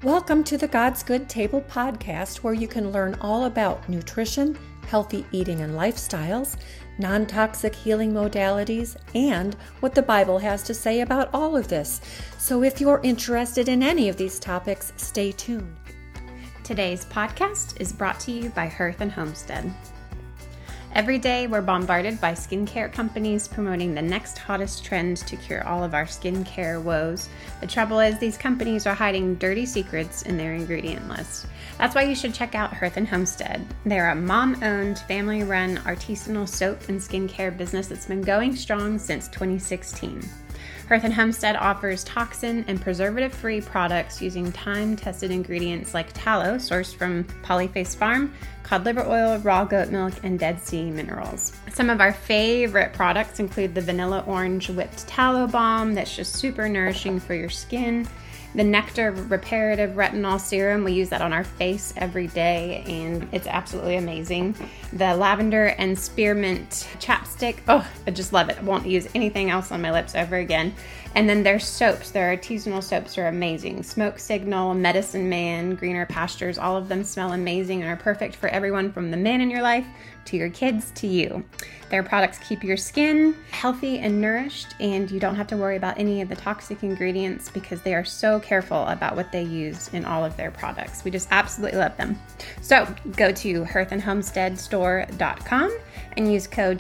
Welcome to the God's Good Table podcast, where you can learn all about nutrition, healthy eating and lifestyles, non-toxic healing modalities, and what the Bible has to say about all of this. So if you're interested in any of these topics, stay tuned. Today's podcast is brought to you by Hearth and Homestead. Every day, we're bombarded by skincare companies promoting the next hottest trend to cure all of our skincare woes. The trouble is, these companies are hiding dirty secrets in their ingredient list. That's why you should check out Hearth and Homestead. They're a mom-owned, family-run, artisanal soap and skincare business that's been going strong since 2016. Hearth and Homestead offers toxin and preservative-free products using time-tested ingredients like tallow sourced from Polyface Farm, cod liver oil, raw goat milk, and Dead Sea minerals. Some of our favorite products include the vanilla orange whipped tallow balm that's just super nourishing for your skin. The Nectar Reparative Retinol Serum, we use that on our face every day, and it's absolutely amazing. The Lavender and Spearmint Chapstick, oh, I just love it. I won't use anything else on my lips ever again. And then their soaps, their artisanal soaps are amazing. Smoke Signal, Medicine Man, Greener Pastures, all of them smell amazing and are perfect for everyone from the man in your life to your kids to you. Their products keep your skin healthy and nourished, and you don't have to worry about any of the toxic ingredients because they are so careful about what they use in all of their products. We just absolutely love them. So go to hearthandhomesteadstore.com and use code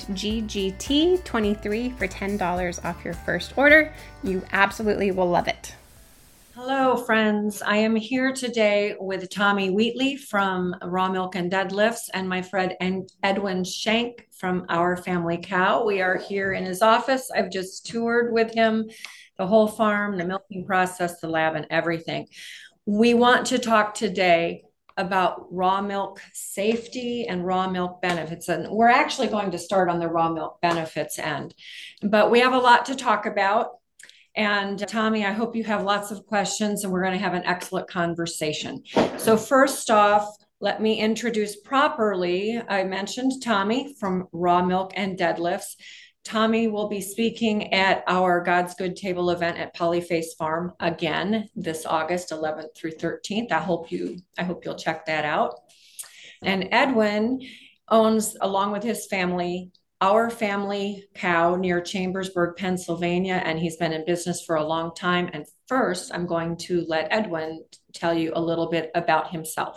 GGT23 for $10 off your first order. You absolutely will love it. Hello, friends. I am here today with Tommy Wheatley from Raw Milk and Deadlifts and my friend Edwin Shank from Our Family Cow. We are here in his office. I've just toured with him, the whole farm, the milking process, the lab, and everything. We want to talk today about raw milk safety and raw milk benefits. And we're actually going to start on the raw milk benefits end, but we have a lot to talk about. And Tommy, I hope you have lots of questions and we're going to have an excellent conversation. So first off, let me introduce properly. I mentioned Tommy from Raw Milk and Deadlifts. Tommy will be speaking at our God's Good Table event at Polyface Farm again this August 11th through 13th. I hope you'll check that out. And Edwin owns, along with his family, Our Family Cow near Chambersburg, Pennsylvania, and he's been in business for a long time. And first, I'm going to let Edwin tell you a little bit about himself.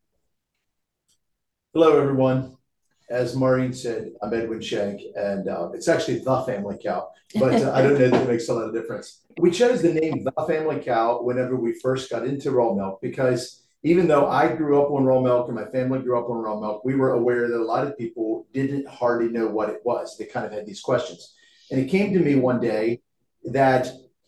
Hello, everyone. As Maureen said, I'm Edwin Shank, and it's actually The Family Cow, but I don't know that it makes a lot of difference. We chose the name The Family Cow whenever we first got into raw milk because even though I grew up on raw milk and my family grew up on raw milk, we were aware that a lot of people didn't hardly know what it was. They kind of had these questions. And it came to me one day that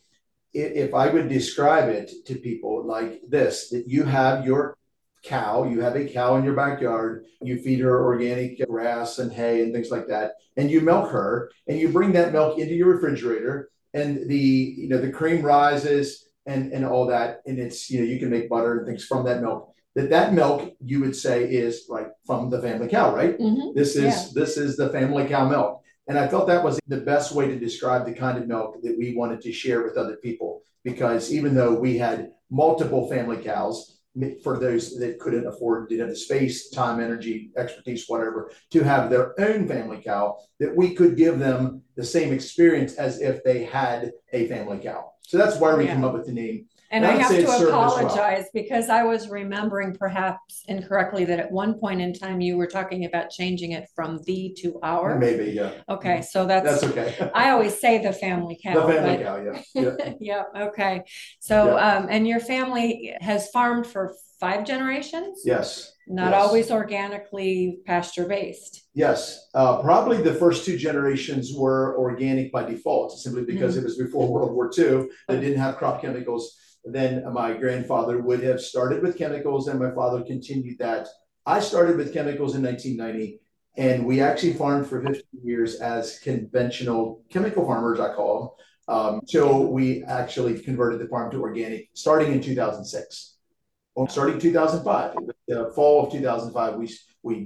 if I would describe it to people like this, that you have your cow, you have a cow in your backyard, you feed her organic grass and hay and things like that, and you milk her, and you bring that milk into your refrigerator, and the cream rises, and all that, and it's, you can make butter and things from that milk. That milk, you would say, is like from the family cow, right? Mm-hmm. This is the family cow milk. And I felt that was the best way to describe the kind of milk that we wanted to share with other people, because even though we had multiple family cows, for those that couldn't afford, didn't have the space, time, energy, expertise, whatever, to have their own family cow, that we could give them the same experience as if they had a family cow. So that's why we came up with the name. And I have to apologize because I was remembering perhaps incorrectly that at one point in time you were talking about changing it from the to our. Maybe, yeah. Okay, so that's okay. I always say the family cow. The family cow, yeah. Yeah, okay. So, and your family has farmed for 5 generations? Yes. Not always organically pasture-based. Yes. Probably the first 2 generations were organic by default, simply because it was before World War II. They didn't have crop chemicals. Then my grandfather would have started with chemicals, and my father continued that. I started with chemicals in 1990, and we actually farmed for 15 years as conventional chemical farmers, I call them, till we actually converted the farm to organic, starting in 2006. Starting 2005, the fall of 2005, we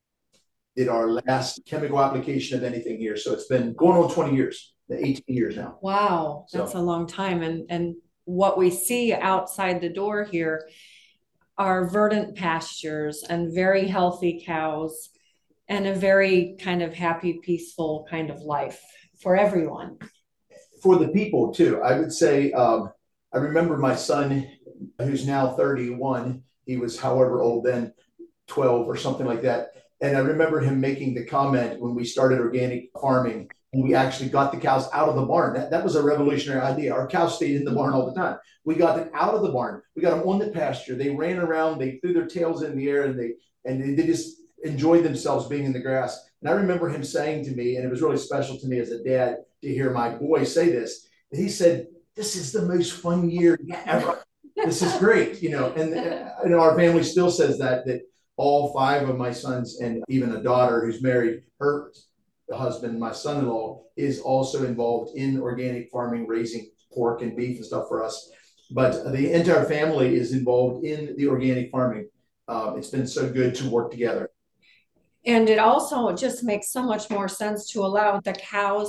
did our last chemical application of anything here. So it's been going on 20 years, 18 years now. Wow, that's a long time. And what we see outside the door here are verdant pastures and very healthy cows and a very kind of happy, peaceful kind of life for everyone. For the people too, I would say, I remember my son, who's now 31, he was however old then, 12 or something like that. And I remember him making the comment when we started organic farming and we actually got the cows out of the barn. That was a revolutionary idea. Our cows stayed in the barn all the time. We got them out of the barn. We got them on the pasture. They ran around. They threw their tails in the air and they just enjoyed themselves being in the grass. And I remember him saying to me, and it was really special to me as a dad to hear my boy say this. He said, "This is the most fun year ever. This is great." And our family still says that all five of my sons and even a daughter who's married, her husband, my son-in-law, is also involved in organic farming, raising pork and beef and stuff for us. But the entire family is involved in the organic farming. It's been so good to work together. And it also just makes so much more sense to allow the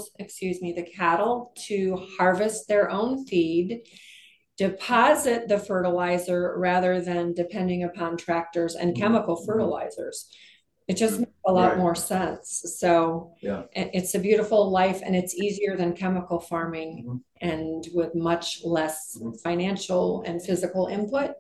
cattle to harvest their own feed, deposit the fertilizer rather than depending upon tractors and chemical fertilizers. It just makes a lot more sense. So yeah, it's a beautiful life and it's easier than chemical farming and with much less financial and physical input.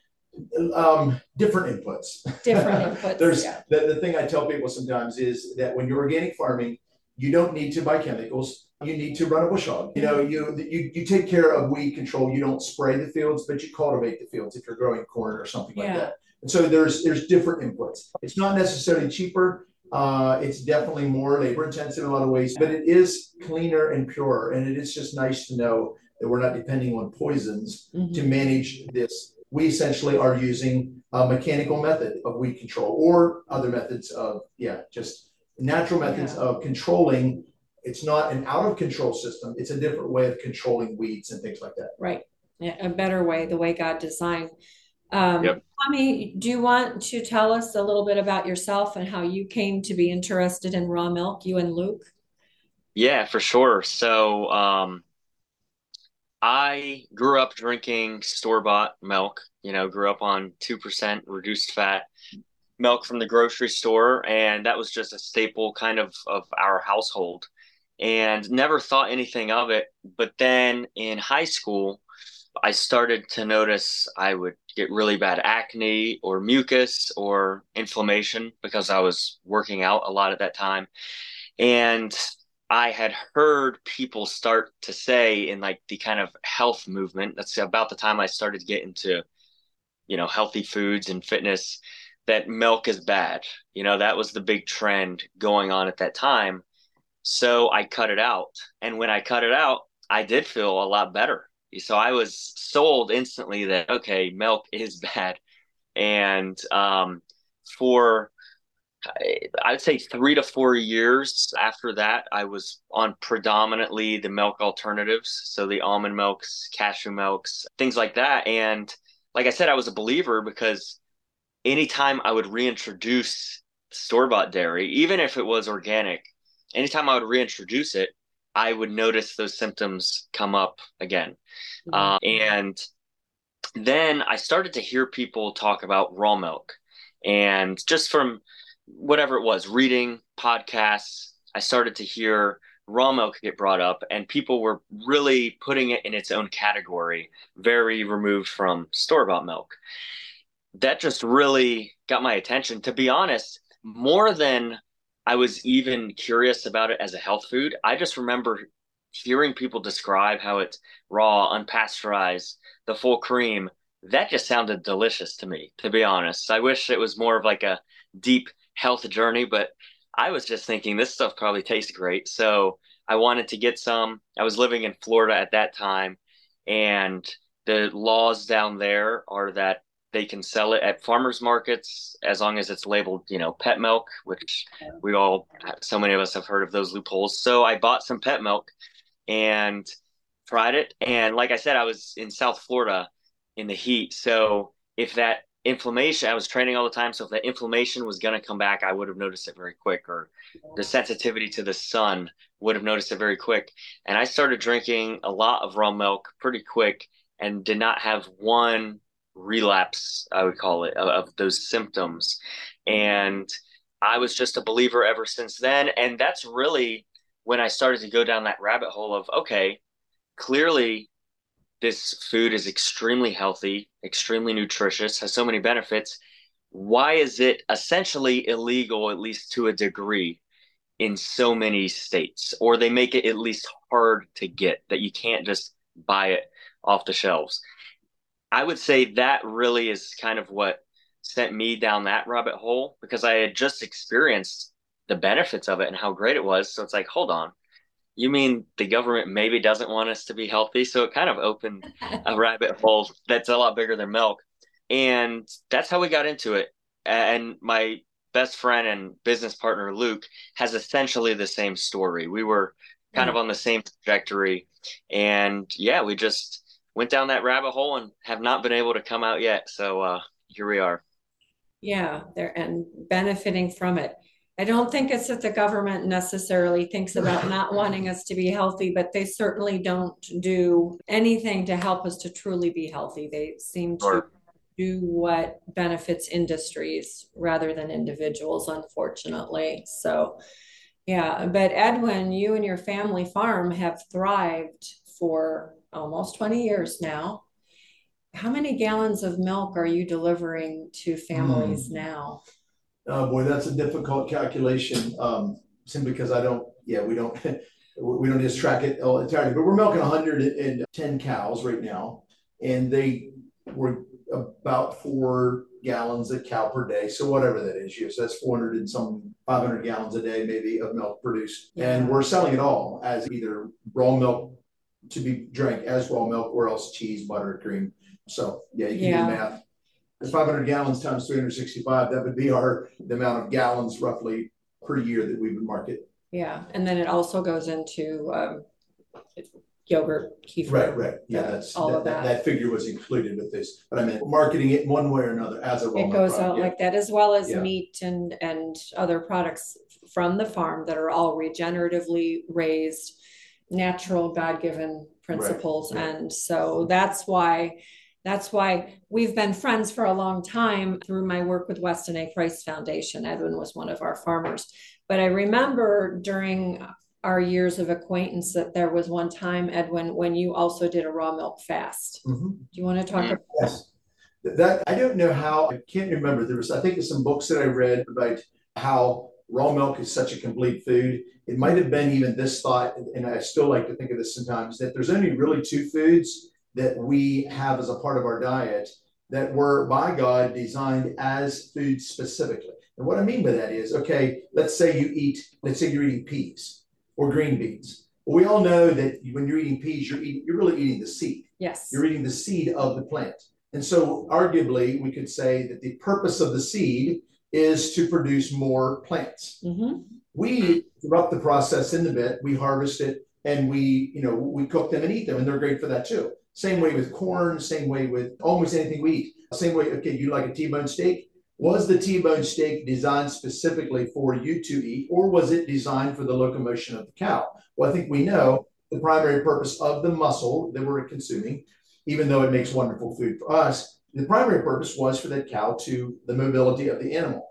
Different inputs. There's the thing I tell people sometimes is that when you're organic farming, you don't need to buy chemicals. You need to run a bush hog. You take care of weed control. You don't spray the fields, but you cultivate the fields if you're growing corn or something like that. And so there's different inputs. It's not necessarily cheaper. It's definitely more labor intensive in a lot of ways, but it is cleaner and purer. And it is just nice to know that we're not depending on poisons to manage this. We essentially are using a mechanical method of weed control or other methods of, just natural methods of controlling. It's not an out of control system. It's a different way of controlling weeds and things like that. Right. Yeah, a better way, the way God designed. Tommy, do you want to tell us a little bit about yourself and how you came to be interested in raw milk, you and Luke? Yeah, for sure. So, I grew up drinking store-bought milk, grew up on 2% reduced fat milk from the grocery store. And that was just a staple kind of our household and never thought anything of it. But then in high school, I started to notice I would get really bad acne or mucus or inflammation because I was working out a lot at that time. And I had heard people start to say in like the kind of health movement, that's about the time I started to get into, healthy foods and fitness, that milk is bad. That was the big trend going on at that time. So I cut it out. And when I cut it out, I did feel a lot better. So I was sold instantly that, okay, milk is bad. And for I'd say 3 to 4 years after that, I was on predominantly the milk alternatives. So the almond milks, cashew milks, things like that. And like I said, I was a believer because anytime I would reintroduce store-bought dairy, even if it was organic, anytime I would reintroduce it, I would notice those symptoms come up again. And then I started to hear people talk about raw milk. And just from whatever it was, reading podcasts, I started to hear raw milk get brought up, and people were really putting it in its own category, very removed from store-bought milk. That just really got my attention. To be honest, more than I was even curious about it as a health food, I just remember hearing people describe how it's raw, unpasteurized, the full cream. That just sounded delicious to me, to be honest. I wish it was more of like a deep health journey, but I was just thinking this stuff probably tastes great. So I wanted to get some. I was living in Florida at that time, and the laws down there are that they can sell it at farmers markets as long as it's labeled, pet milk, which so many of us have heard of those loopholes. So I bought some pet milk and tried it. And like I said, I was in South Florida in the heat. So if that inflammation, I was training all the time. So if that inflammation was going to come back, I would have noticed it very quick, or the sensitivity to the sun would have noticed it very quick. And I started drinking a lot of raw milk pretty quick. and did not have one relapse, I would call it, of those symptoms. And I was just a believer ever since then. And that's really when I started to go down that rabbit hole of, okay, clearly this food is extremely healthy, extremely nutritious, has so many benefits. Why is it essentially illegal, at least to a degree, in so many states? Or they make it at least hard to get, that you can't just buy it off the shelves. I would say that really is kind of what sent me down that rabbit hole, because I had just experienced the benefits of it and how great it was. So it's like, hold on, you mean the government maybe doesn't want us to be healthy? So it kind of opened a rabbit hole that's a lot bigger than milk. And that's how we got into it. And my best friend and business partner, Luke, has essentially the same story. We were kind of on the same trajectory. And yeah, we just went down that rabbit hole and have not been able to come out yet. So here we are. Yeah, they're and benefiting from it. I don't think it's that the government necessarily thinks about not wanting us to be healthy, but they certainly don't do anything to help us to truly be healthy. They seem to Sure. do what benefits industries rather than individuals, unfortunately. So, yeah, but Edwin, you and your family farm have thrived for almost 20 years now. How many gallons of milk are you delivering to families now? Oh boy, that's a difficult calculation. Simply because we don't, we don't just track it all entirely, but we're milking 110 cows right now, and they were about 4 gallons a cow per day. So whatever that is, yes, that's 400 and some 500 gallons a day, maybe, of milk produced. Yeah. And we're selling it all as either raw milk to be drank as raw milk, or else cheese, butter, cream. So yeah, you can do math. 500 gallons times 365, that would be the amount of gallons roughly per year that we would market. Yeah, and then it also goes into yogurt, kefir. Right. Yeah, that's all of that. That figure was included with this, but I mean, marketing it one way or another as a raw It goes product, out like that, as well as Yeah. meat and other products from the farm that are all regeneratively raised, natural, God-given principles. Right. And so that's why we've been friends for a long time through my work with Weston A. Price Foundation. Edwin was one of our farmers. But I remember during our years of acquaintance that there was one time, Edwin, when you also did a raw milk fast. Mm-hmm. Do you want to talk about Yes. That I don't know how, I can't remember. I think there's some books that I read about how raw milk is such a complete food. It might have been even this thought, and I still like to think of this sometimes, that there's only really 2 foods that we have as a part of our diet that were by God designed as food specifically. And what I mean by that is, okay, let's say you're eating peas or green beans. Well, we all know that when you're eating peas, you're really eating the seed. Yes. You're eating the seed of the plant. And so arguably we could say that the purpose of the seed is to produce more plants. Mm-hmm. We interrupt the process in the bit, we harvest it, and we cook them and eat them, and they're great for that too. Same way with corn, same way with almost anything we eat. Same way, okay, you like a T-bone steak? Was the T-bone steak designed specifically for you to eat, or was it designed for the locomotion of the cow? Well, I think we know the primary purpose of the muscle that we're consuming, even though it makes wonderful food for us, the primary purpose was for that cow to the mobility of the animal.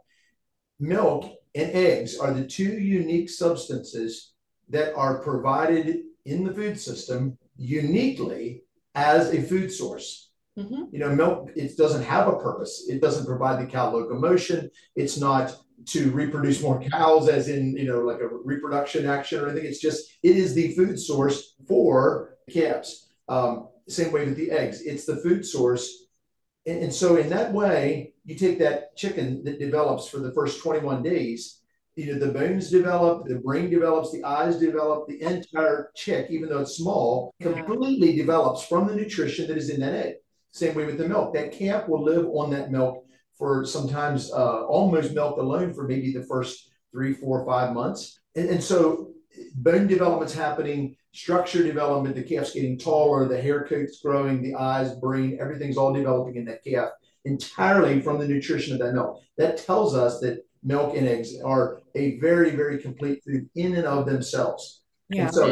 Milk and eggs are the 2 unique substances that are provided in the food system uniquely as a food source. Mm-hmm. Milk, it doesn't have a purpose. It doesn't provide the cow locomotion. It's not to reproduce more cows as in, like a reproduction action or anything. It's just, it is the food source for calves. Same way with the eggs. It's the food source. And so in that way, you take that chicken that develops for the first 21 days, the bones develop, the brain develops, the eyes develop, the entire chick, even though it's small, completely develops from the nutrition that is in that egg. Same way with the milk. That calf will live on that milk for sometimes almost milk alone for maybe the first 3, 4, 5 months. And so bone development's happening, structure development, the calf's getting taller, the hair coat's growing, the eyes, brain, everything's all developing in that calf entirely from the nutrition of that milk. That tells us that milk and eggs are a very, very complete food in and of themselves. Yeah. And so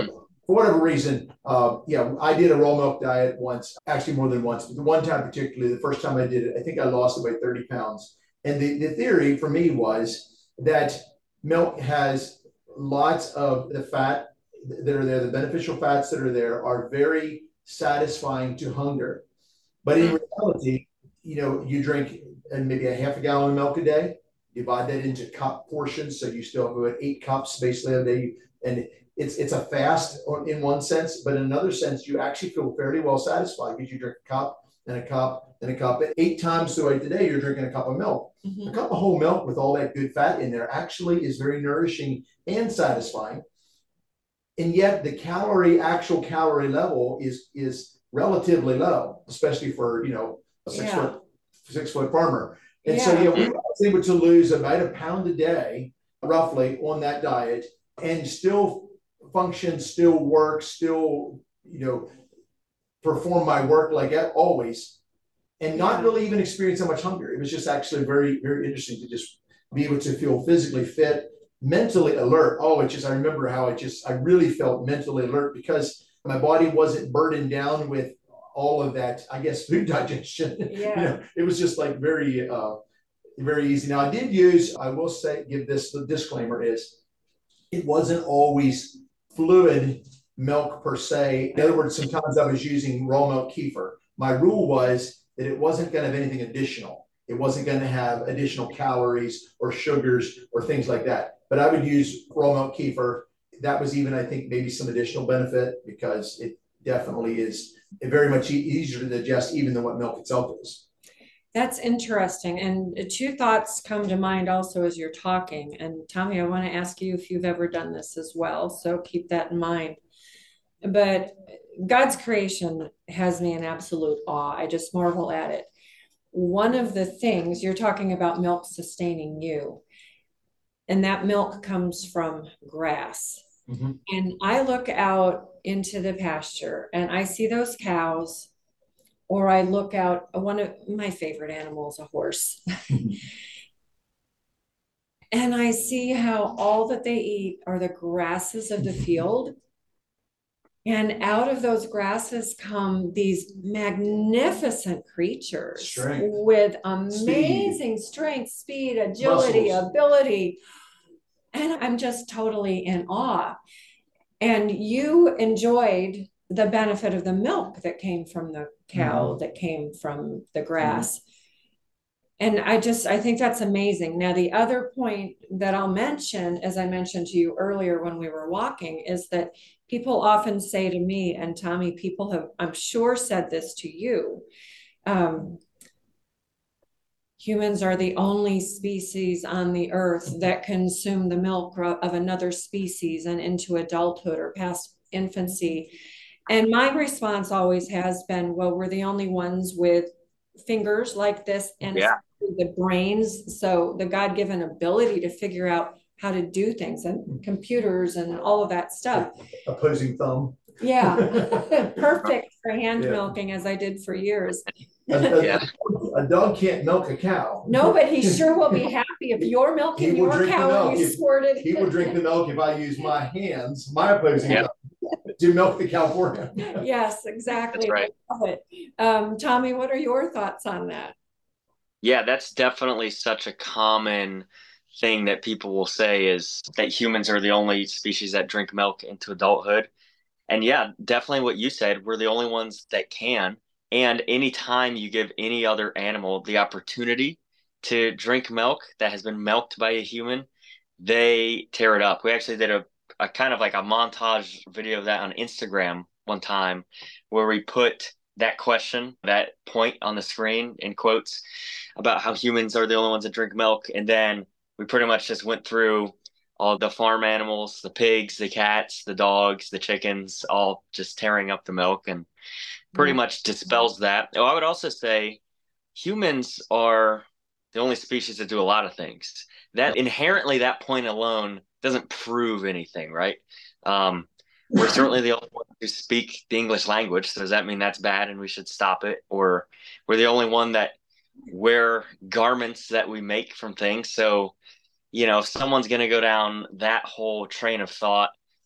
for whatever reason, I did a raw milk diet once, actually more than once, but the one time particularly, the first time I did it, I think I lost about 30 pounds. And the theory for me was that milk has lots of the fat that are there, the beneficial fats that are there are very satisfying to hunger. But in reality, you drink maybe a half a gallon of milk a day, divide that into cup portions. So you still have about 8 cups basically a day. And it's a fast in one sense, but in another sense, you actually feel fairly well satisfied because you drink a cup and a cup and a cup. 8 times throughout the day, you're drinking a cup of milk. Mm-hmm. A cup of whole milk with all that good fat in there actually is very nourishing and satisfying. And yet the actual calorie level is relatively low, especially for, a 6 foot farmer. And so, I was able to lose about a pound a day, roughly, on that diet and still function, still work, still, perform my work like always, and not really even experience so much hunger. It was just actually very, very interesting to just be able to feel physically fit, mentally alert. I remember how I really felt mentally alert because my body wasn't burdened down with all of that, I guess, food digestion. Yeah. It was just like very, very easy. Now I will say, the disclaimer is, it wasn't always fluid milk per se. In other words, sometimes I was using raw milk kefir. My rule was that it wasn't going to have anything additional. It wasn't going to have additional calories or sugars or things like that. But I would use raw milk kefir. That was even, I think, maybe some additional benefit because it definitely is very much easier to digest even than what milk itself is. That's interesting. And two thoughts come to mind also as you're talking. And Tommy, I want to ask you if you've ever done this as well. So keep that in mind. But God's creation has me in absolute awe. I just marvel at it. One of the things you're talking about, milk sustaining you, and that milk comes from grass. Mm-hmm. And I look out into the pasture and I see those cows, or I look out, one of my favorite animals, a horse. Mm-hmm. And I see how all that they eat are the grasses of the field. And out of those grasses come these magnificent creatures with amazing strength, speed, agility, ability. And I'm just totally in awe. And you enjoyed the benefit of the milk that came from the cow, that came from the grass. And I think that's amazing. Now, the other point that I'll mention, as I mentioned to you earlier when we were walking, is that people often say to me, and Tommy, people have, I'm sure, said this to you, humans are the only species on the earth that consume the milk of another species and into adulthood or past infancy. And my response always has been, well, we're the only ones with fingers like this and the brains. So the God-given ability to figure out how to do things and computers and all of that stuff. Opposing thumb. Yeah. Perfect for hand milking, as I did for years. A dog can't milk a cow. No, but he sure will be happy if you're milking your cow and you squirt it. He will drink the milk if I use my hands, my opposing thumb, to milk the cow for him. Yes, exactly. That's right. I love it. Tommy, what are your thoughts on that? Yeah, that's definitely such a common thing that people will say, is that humans are the only species that drink milk into adulthood. And yeah, definitely what you said, we're the only ones that can. And anytime you give any other animal the opportunity to drink milk that has been milked by a human, they tear it up. We actually did a kind of like a montage video of that on Instagram one time, where we put that question, that point on the screen in quotes, about how humans are the only ones that drink milk. And then we pretty much just went through all the farm animals, the pigs, the cats, the dogs, the chickens, all just tearing up the milk, and pretty much dispels that. I would also say humans are the only species that do a lot of things. That inherently, that point alone doesn't prove anything, right? We're certainly the only ones who speak the English language. So does that mean that's bad and we should stop it? Or we're the only one that wear garments that we make from things. So, if someone's going to go down that whole train of thought,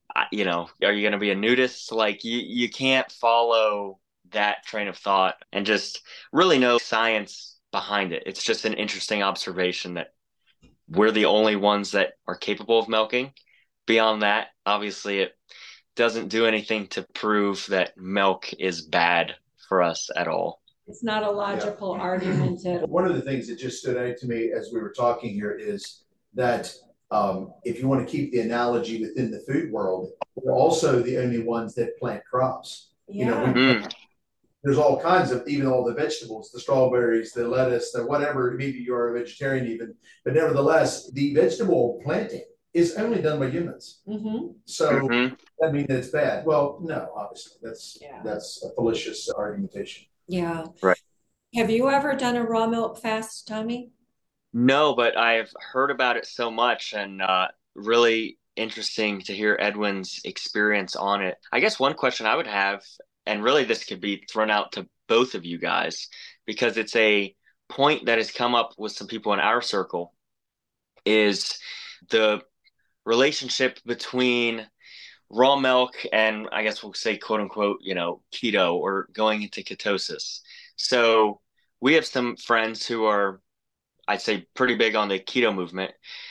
you know, are you going to be a nudist? Like you can't follow that train of thought and just really no science behind it. It's just an interesting observation that we're the only ones that are capable of milking. Beyond that, obviously, it doesn't do anything to prove that milk is bad for us at all. It's not a logical argument. One of the things that just stood out to me as we were talking here is that if you want to keep the analogy within the food world, we're also the only ones that plant crops. You know, there's all kinds of, even all the vegetables, the strawberries, the lettuce, the whatever, maybe you're a vegetarian even, but nevertheless, the vegetable planting is only done by humans. So that means that it's bad. Well, no, obviously that's a fallacious argumentation. Yeah. Right. Have you ever done a raw milk fast, Tommy? No, but I've heard about it so much, and really interesting to hear Edwin's experience on it. I guess one question I would have, and really this could be thrown out to both of you guys, because it's a point that has come up with some people in our circle, is the relationship between raw milk and, I guess we'll say, quote unquote, you know, keto or going into ketosis. So we have some friends who are, I'd say, pretty big on the keto movement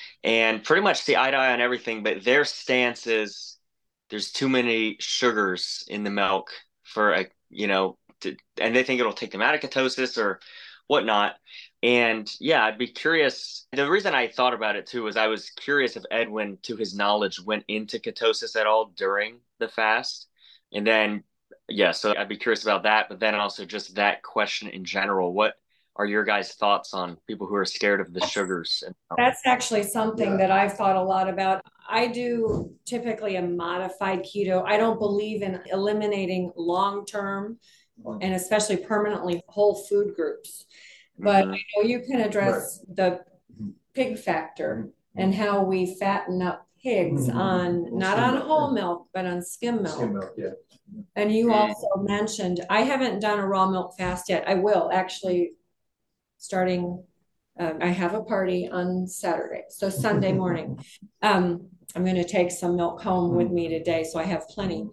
and pretty much see eye to eye on everything, but their stance is there's too many sugars in the milk for a, you know, and they think it'll take them out of ketosis or whatnot. And yeah, I'd be curious. The reason I thought about it too was I was curious if Edwin, to his knowledge, went into ketosis at all during the fast. And then, yeah, so I'd be curious about that. But then also just that question in general. What are your guys' thoughts on people who are scared of the sugars? That's actually something that I've thought a lot about. I do typically a modified keto. I don't believe in eliminating long-term and especially permanently whole food groups. But I know you can address the pig factor and how we fatten up pigs on not on whole milk, but on skim milk. Skim milk, yeah. And you also mentioned, I haven't done a raw milk fast yet. I will actually starting, I have a party on Saturday. So Sunday morning, I'm going to take some milk home with me today. So I have plenty.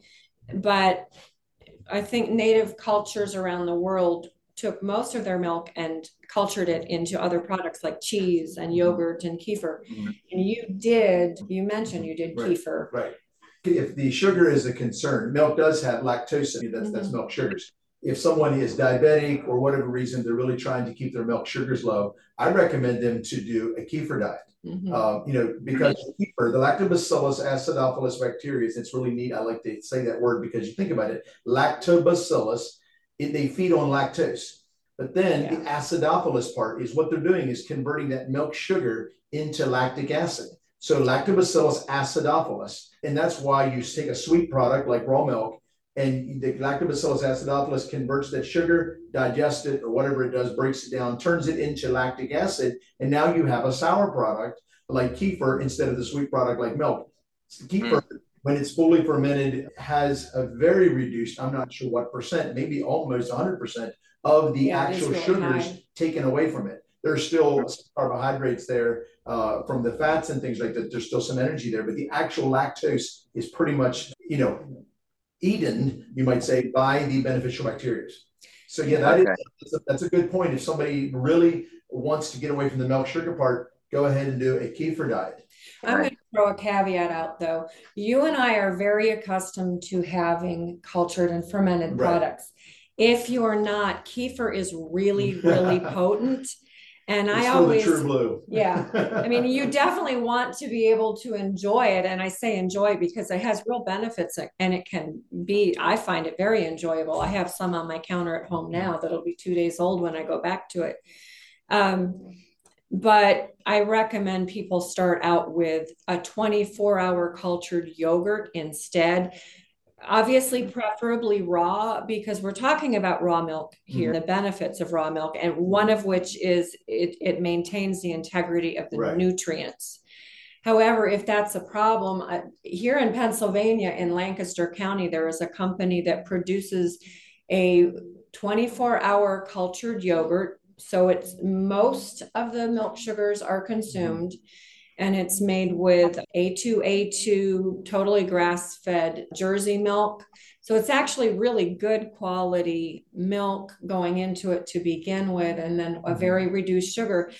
But I think native cultures around the world took most of their milk and cultured it into other products like cheese and yogurt and kefir. And you mentioned you did kefir. Right. If the sugar is a concern, milk does have lactose in it, that's milk sugars. If someone is diabetic or whatever reason, they're really trying to keep their milk sugars low, I recommend them to do a kefir diet. You know, because kefir, the Lactobacillus acidophilus bacteria, it's really neat. I like to say that word because you think about it, Lactobacillus, they feed on lactose. But then the acidophilus part is what they're doing is converting that milk sugar into lactic acid. So Lactobacillus acidophilus, and that's why you take a sweet product like raw milk, and the Lactobacillus acidophilus converts that sugar, digests it, or whatever it does, breaks it down, turns it into lactic acid, and now you have a sour product like kefir instead of the sweet product like milk. Kefir, when it's fully fermented, has a very reduced, I'm not sure what percent, maybe almost 100% of the actual really sugars taken away from it. There's still carbohydrates there from the fats and things like that. There's still some energy there, but the actual lactose is pretty much, you know, eaten, you might say, by the beneficial bacteria. So yeah, that's a good point. If somebody really wants to get away from the milk sugar part, go ahead and do a kefir diet. I'm going to throw a caveat out though. You and I are very accustomed to having cultured and fermented products. If you're not, kefir is really, really potent. And it's I always, true blue. I mean, you definitely want to be able to enjoy it. And I say enjoy because it has real benefits and it can be, I find it very enjoyable. I have some on my counter at home now that'll be 2 days old when I go back to it. But I recommend people start out with a 24-hour cultured yogurt instead. Obviously, preferably raw, because we're talking about raw milk here, the benefits of raw milk, and one of which is it maintains the integrity of the nutrients. However, if that's a problem, here in Pennsylvania, in Lancaster County, there is a company that produces a 24-hour cultured yogurt. So it's most of the milk sugars are consumed. and it's made with A2A2 totally grass-fed Jersey milk. So it's actually really good quality milk going into it to begin with, and then a very reduced sugar.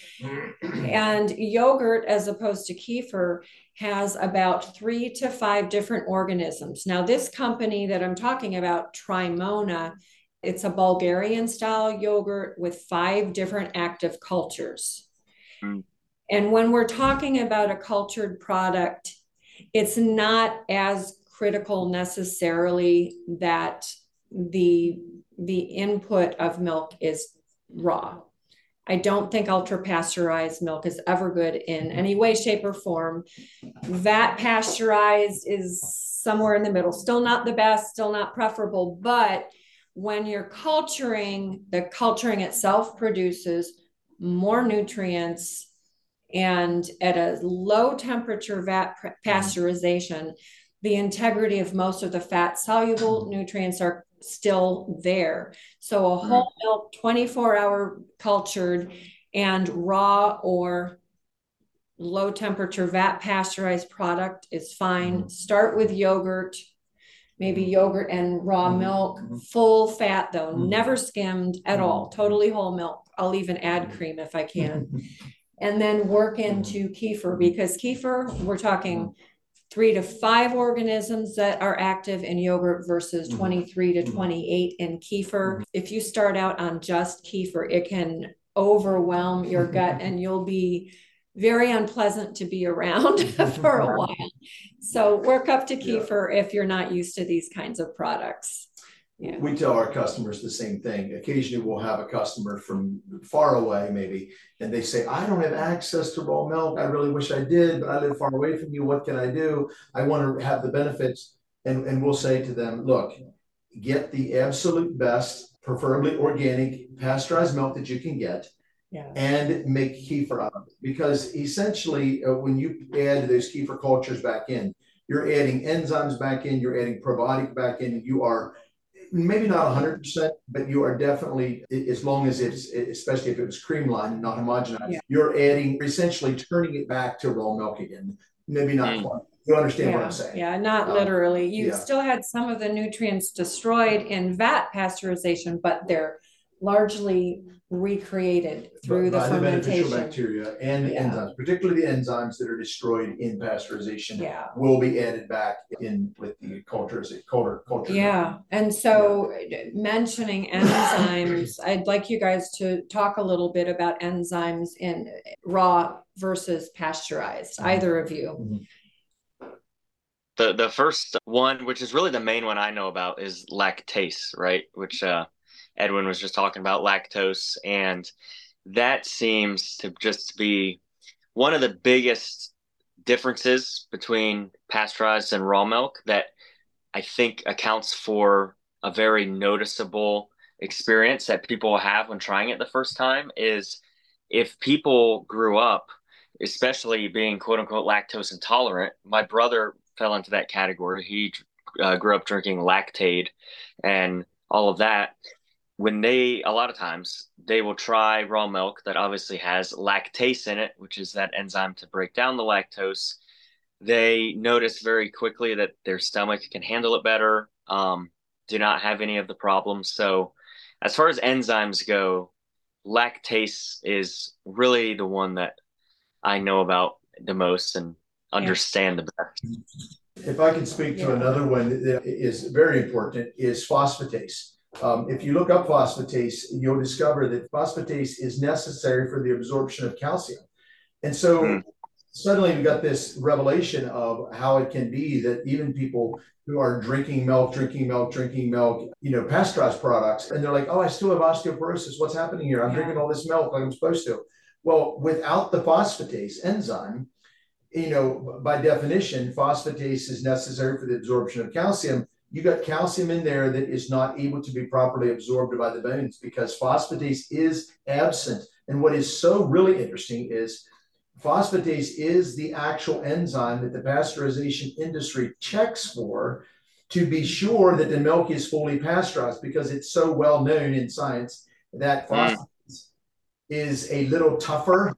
And yogurt, as opposed to kefir, has about 3 to 5 different organisms. Now, this company that I'm talking about, Trimona, it's a Bulgarian style yogurt with 5 different active cultures. Mm. And when we're talking about a cultured product, it's not as critical necessarily that the input of milk is raw. I don't think ultra pasteurized milk is ever good in any way, shape, or form. Vat pasteurized is somewhere in the middle. Still not the best, still not preferable, but when you're culturing, the culturing itself produces more nutrients, and at a low temperature vat pasteurization, the integrity of most of the fat soluble nutrients are still there. So a whole milk 24-hour cultured and raw or low temperature vat pasteurized product is fine. Start with yogurt, maybe yogurt and raw milk, full fat though, never skimmed at all, totally whole milk. I'll even add cream if I can. And then work into kefir, because kefir, we're talking 3 to 5 organisms that are active in yogurt versus 23 to 28 in kefir. If you start out on just kefir, it can overwhelm your gut and you'll be very unpleasant to be around for a while. So work up to kefir if you're not used to these kinds of products. Yeah. We tell our customers the same thing. Occasionally we'll have a customer from far away maybe, and they say, I don't have access to raw milk. I really wish I did, but I live far away from you. What can I do? I want to have the benefits. And we'll say to them, look, get the absolute best, preferably organic pasteurized milk that you can get. Yeah. And make kefir out of it. Because essentially, when you add those kefir cultures back in, you're adding enzymes back in, you're adding probiotic back in, and you are maybe not 100%, but you are definitely, as long as it's, especially if it was creamlined and not homogenized, you're adding, essentially turning it back to raw milk again. Maybe not quite. You understand what I'm saying? Yeah, not literally. You still had some of the nutrients destroyed in vat pasteurization, but they're largely recreated through the fermentation. Beneficial bacteria and the enzymes, particularly the enzymes that are destroyed in pasteurization, will be added back in with the culture. Yeah, and so mentioning enzymes, I'd like you guys to talk a little bit about enzymes in raw versus pasteurized, either of you. The first one, which is really the main one I know about, is lactase, right? Which Edwin was just talking about, lactose, and that seems to just be one of the biggest differences between pasteurized and raw milk that I think accounts for a very noticeable experience that people have when trying it the first time. Is if people grew up, especially being quote unquote lactose intolerant, my brother fell into that category. He grew up drinking Lactaid and all of that. When a lot of times they will try raw milk that obviously has lactase in it, which is that enzyme to break down the lactose, they notice very quickly that their stomach can handle it better, do not have any of the problems. So as far as enzymes go, lactase is really the one that I know about the most and understand the best. If I can speak to another one that is very important, is phosphatase. If you look up phosphatase, you'll discover that phosphatase is necessary for the absorption of calcium. And so suddenly we got this revelation of how it can be that even people who are drinking milk, pasteurized products, and they're like, oh, I still have osteoporosis. What's happening here? I'm drinking all this milk like I'm supposed to. Well, without the phosphatase enzyme, by definition, phosphatase is necessary for the absorption of calcium. You got calcium in there that is not able to be properly absorbed by the bones because phosphatase is absent. And what is so really interesting is phosphatase is the actual enzyme that the pasteurization industry checks for to be sure that the milk is fully pasteurized, because it's so well known in science that phosphatase is a little tougher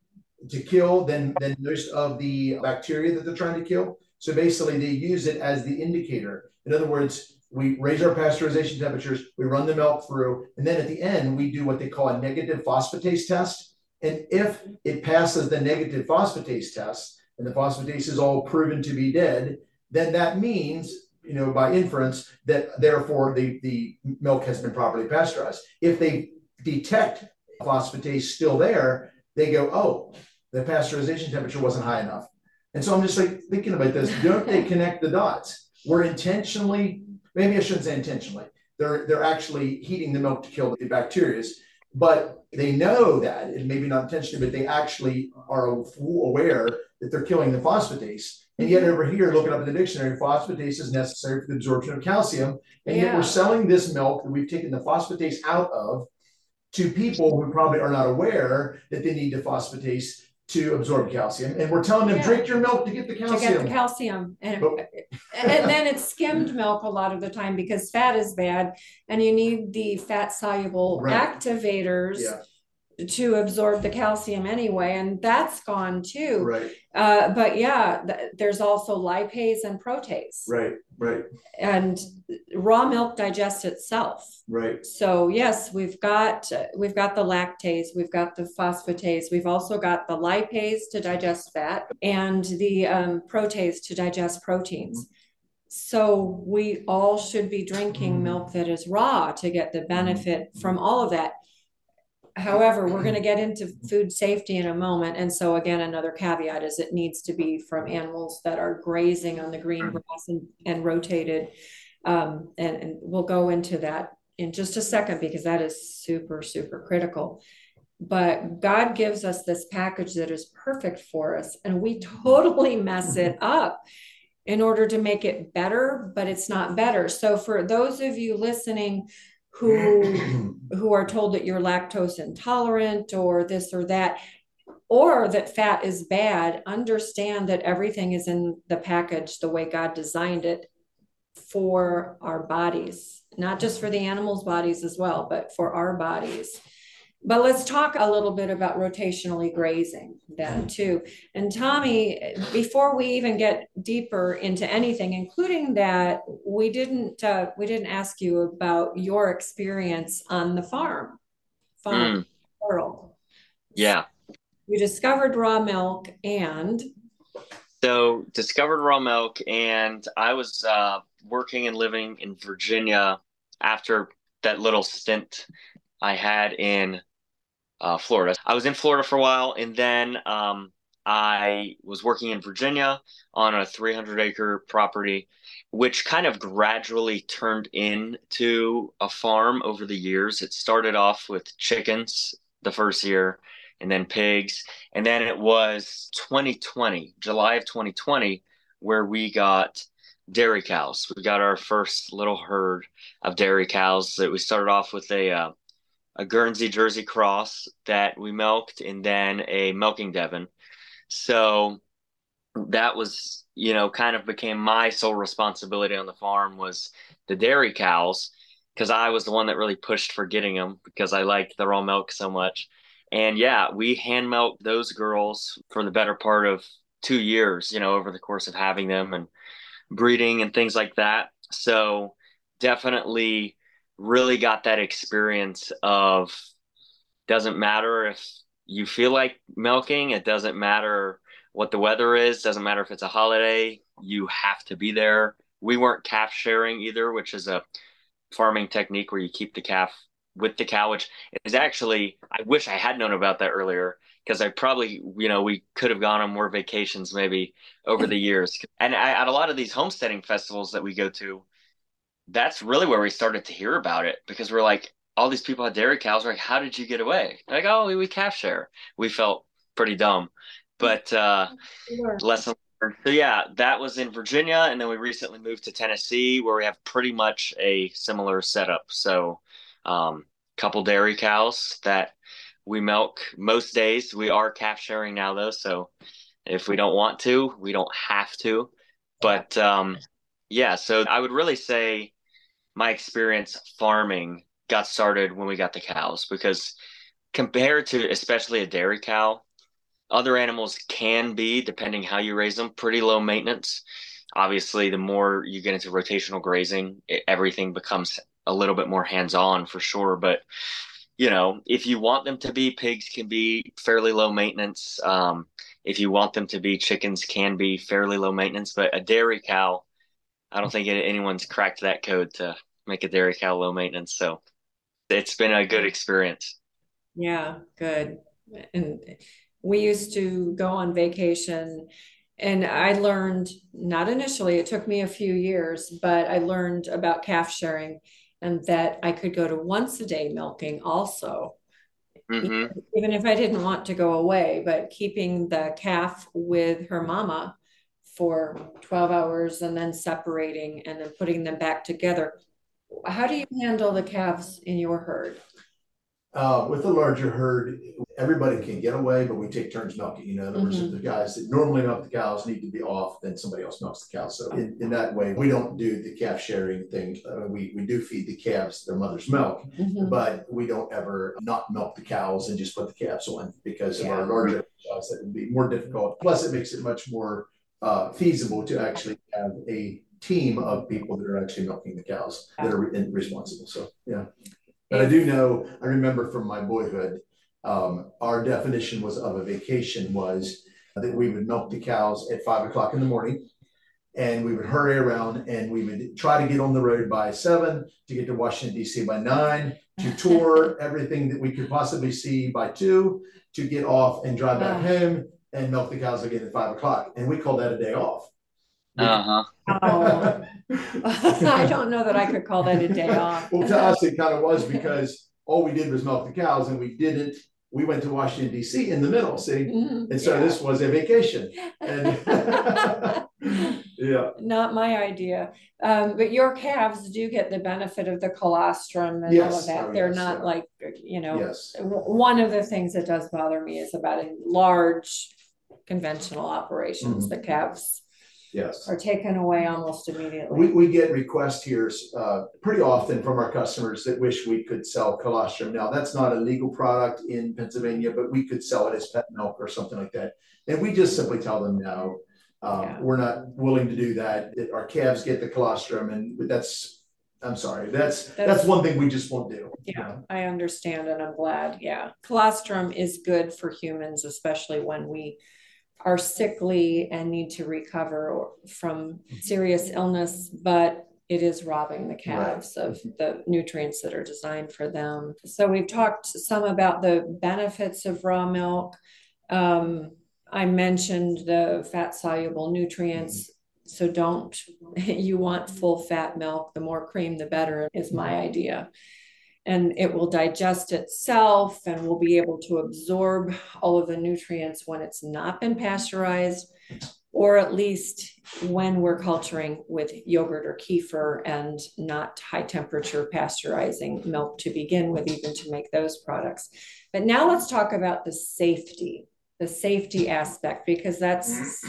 to kill than most of the bacteria that they're trying to kill. So basically, they use it as the indicator. In other words, we raise our pasteurization temperatures, we run the milk through, and then at the end, we do what they call a negative phosphatase test. And if it passes the negative phosphatase test, and the phosphatase is all proven to be dead, then that means, by inference, that therefore the milk has been properly pasteurized. If they detect phosphatase still there, they go, oh, the pasteurization temperature wasn't high enough. And so I'm just like thinking about this. Don't they connect the dots? We're intentionally, maybe I shouldn't say intentionally, they're actually heating the milk to kill the bacteria, but they know that, and maybe not intentionally, but they actually are aware that they're killing the phosphatase. And yet over here, looking up in the dictionary, phosphatase is necessary for the absorption of calcium. And yet we're selling this milk that we've taken the phosphatase out of to people who probably are not aware that they need the phosphatase to absorb calcium. And we're telling them, drink your milk to get the calcium. To get the calcium. And then it's skimmed milk a lot of the time because fat is bad and you need the fat soluble activators to absorb the calcium anyway, and that's gone too. Right. But there's also lipase and protease. Right. And raw milk digests itself. Right. So yes, we've got the lactase, we've got the phosphatase, we've also got the lipase to digest fat, and the protease to digest proteins. So we all should be drinking milk that is raw to get the benefit from all of that. However, we're going to get into food safety in a moment. And so again, another caveat is it needs to be from animals that are grazing on the green grass and rotated. And we'll go into that in just a second because that is super, super critical. But God gives us this package that is perfect for us, and we totally mess it up in order to make it better, but it's not better. So for those of you listening who are told that you're lactose intolerant or this or that, or that fat is bad, understand that everything is in the package the way God designed it for our bodies, not just for the animals' bodies as well, but for our bodies. But let's talk a little bit about rotationally grazing then too. And Tommy, before we even get deeper into anything, including that, we didn't ask you about your experience on the farm world. Yeah. You discovered raw milk and discovered raw milk, and I was working and living in Virginia after that little stint I had in Florida. I was in Florida for a while, and then I was working in Virginia on a 300-acre property, which kind of gradually turned into a farm over the years. It started off with chickens the first year, and then pigs. And then it was July of 2020, where we got dairy cows. We got our first little herd of dairy cows. We started off with a Guernsey Jersey cross that we milked, and then a milking Devon. So that was, kind of became my sole responsibility on the farm was the dairy cows, because I was the one that really pushed for getting them because I liked the raw milk so much. And we hand milked those girls for the better part of 2 years, over the course of having them and breeding and things like that. So definitely really got that experience of, doesn't matter if you feel like milking, it doesn't matter what the weather is, doesn't matter if it's a holiday, you have to be there. We weren't calf sharing either, which is a farming technique where you keep the calf with the cow, which is actually, I wish I had known about that earlier, because I probably, we could have gone on more vacations maybe over the years. And at a lot of these homesteading festivals that we go to, that's really where we started to hear about it, because we're like, all these people had dairy cows. We're like, how did you get away? They're like, oh, we calf share. We felt pretty dumb, but lesson learned. So that was in Virginia. And then we recently moved to Tennessee, where we have pretty much a similar setup. So couple dairy cows that we milk most days. We are calf sharing now though. So if we don't want to, we don't have to. But so I would really say my experience farming got started when we got the cows, because compared to especially a dairy cow, Other animals can be, depending how you raise them, pretty low maintenance. Obviously, the more you get into rotational grazing, everything becomes a little bit more hands-on for sure. But if you want them to be, pigs can be fairly low maintenance. If you want them to be, chickens can be fairly low maintenance. But a dairy cow, I don't think anyone's cracked that code to make a dairy cow low maintenance. So it's been a good experience. Yeah, good. And we used to go on vacation, and I learned, not initially, it took me a few years, but I learned about calf sharing and that I could go to once a day milking also, Mm-hmm. even if I didn't want to go away, but keeping the calf with her mama for 12 hours and then separating and then putting them back together. How do you handle the calves in your herd? With a larger herd, everybody can get away, but we take turns milking. In other words, if the guys that normally milk the cows need to be off, then somebody else milks the cows. So in that way, we don't do the calf sharing thing. We do feed the calves their mother's milk, but we don't ever not milk the cows and just put the calves on because of our larger cows. That would be more difficult. Plus, it makes it much more feasible to actually have a team of people that are actually milking the cows that are responsible. So, yeah. But I remember from my boyhood, our definition was of a vacation was that we would milk the cows at 5 o'clock in the morning, and we would hurry around and we would try to get on the road by 7 to get to Washington, D.C. by 9, to tour everything that we could possibly see by 2, to get off and drive back home and milk the cows again at 5 o'clock. And we call that a day off. Uh-huh. Oh, I don't know that I could call that a day off. Well, to us, it kind of was because all we did was milk the cows, and we went to Washington, D.C. in the middle, see? And so this was a vacation. And yeah. Not my idea. But your calves do get the benefit of the colostrum and all of that. They're not like, one of the things that does bother me is about in large conventional operations, the calves are taken away almost immediately. We get requests here pretty often from our customers that wish we could sell colostrum. Now, that's not a legal product in Pennsylvania, but we could sell it as pet milk or something like that. And we just simply tell them no. We're not willing to do that. Our calves get the colostrum, and I'm sorry. That's one thing we just won't do. Yeah, I understand, and I'm glad. Yeah, colostrum is good for humans, especially when we are sickly and need to recover from serious illness, but it is robbing the calves of the nutrients that are designed for them. So we've talked some about the benefits of raw milk. I mentioned the fat-soluble nutrients. So you want full fat milk. The more cream, the better is my idea. And it will digest itself and will be able to absorb all of the nutrients when it's not been pasteurized, or at least when we're culturing with yogurt or kefir and not high temperature pasteurizing milk to begin with, even to make those products. But now let's talk about the safety aspect, because that's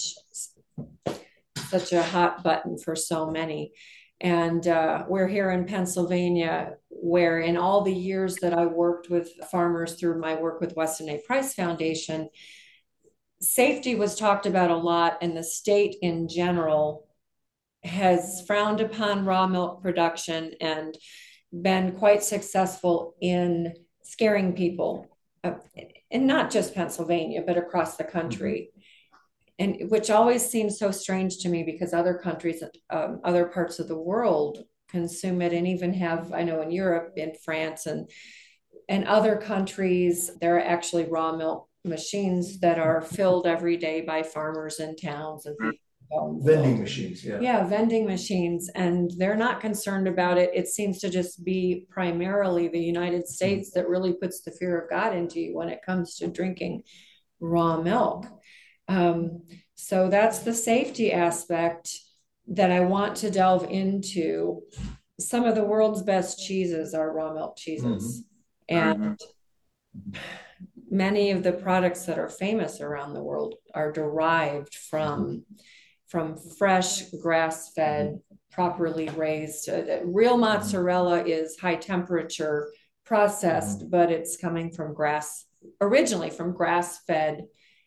such a hot button for so many. And we're here in Pennsylvania, where in all the years that I worked with farmers through my work with Weston A. Price Foundation, safety was talked about a lot, and the state in general has frowned upon raw milk production and been quite successful in scaring people, and not just Pennsylvania, but across the country. And which always seems so strange to me, because other countries, other parts of the world consume it, and even have, I know in Europe, in France and other countries, there are actually raw milk machines that are filled every day by farmers in towns and people. Vending machines, vending machines, and they're not concerned about it. It seems to just be primarily the United States that really puts the fear of God into you when it comes to drinking raw milk. So that's the safety aspect that I want to delve into. Some of the world's best cheeses are raw milk cheeses. And many of the products that are famous around the world are derived from fresh, grass-fed, properly raised. Real mozzarella is high temperature processed, but it's coming from originally from grass-fed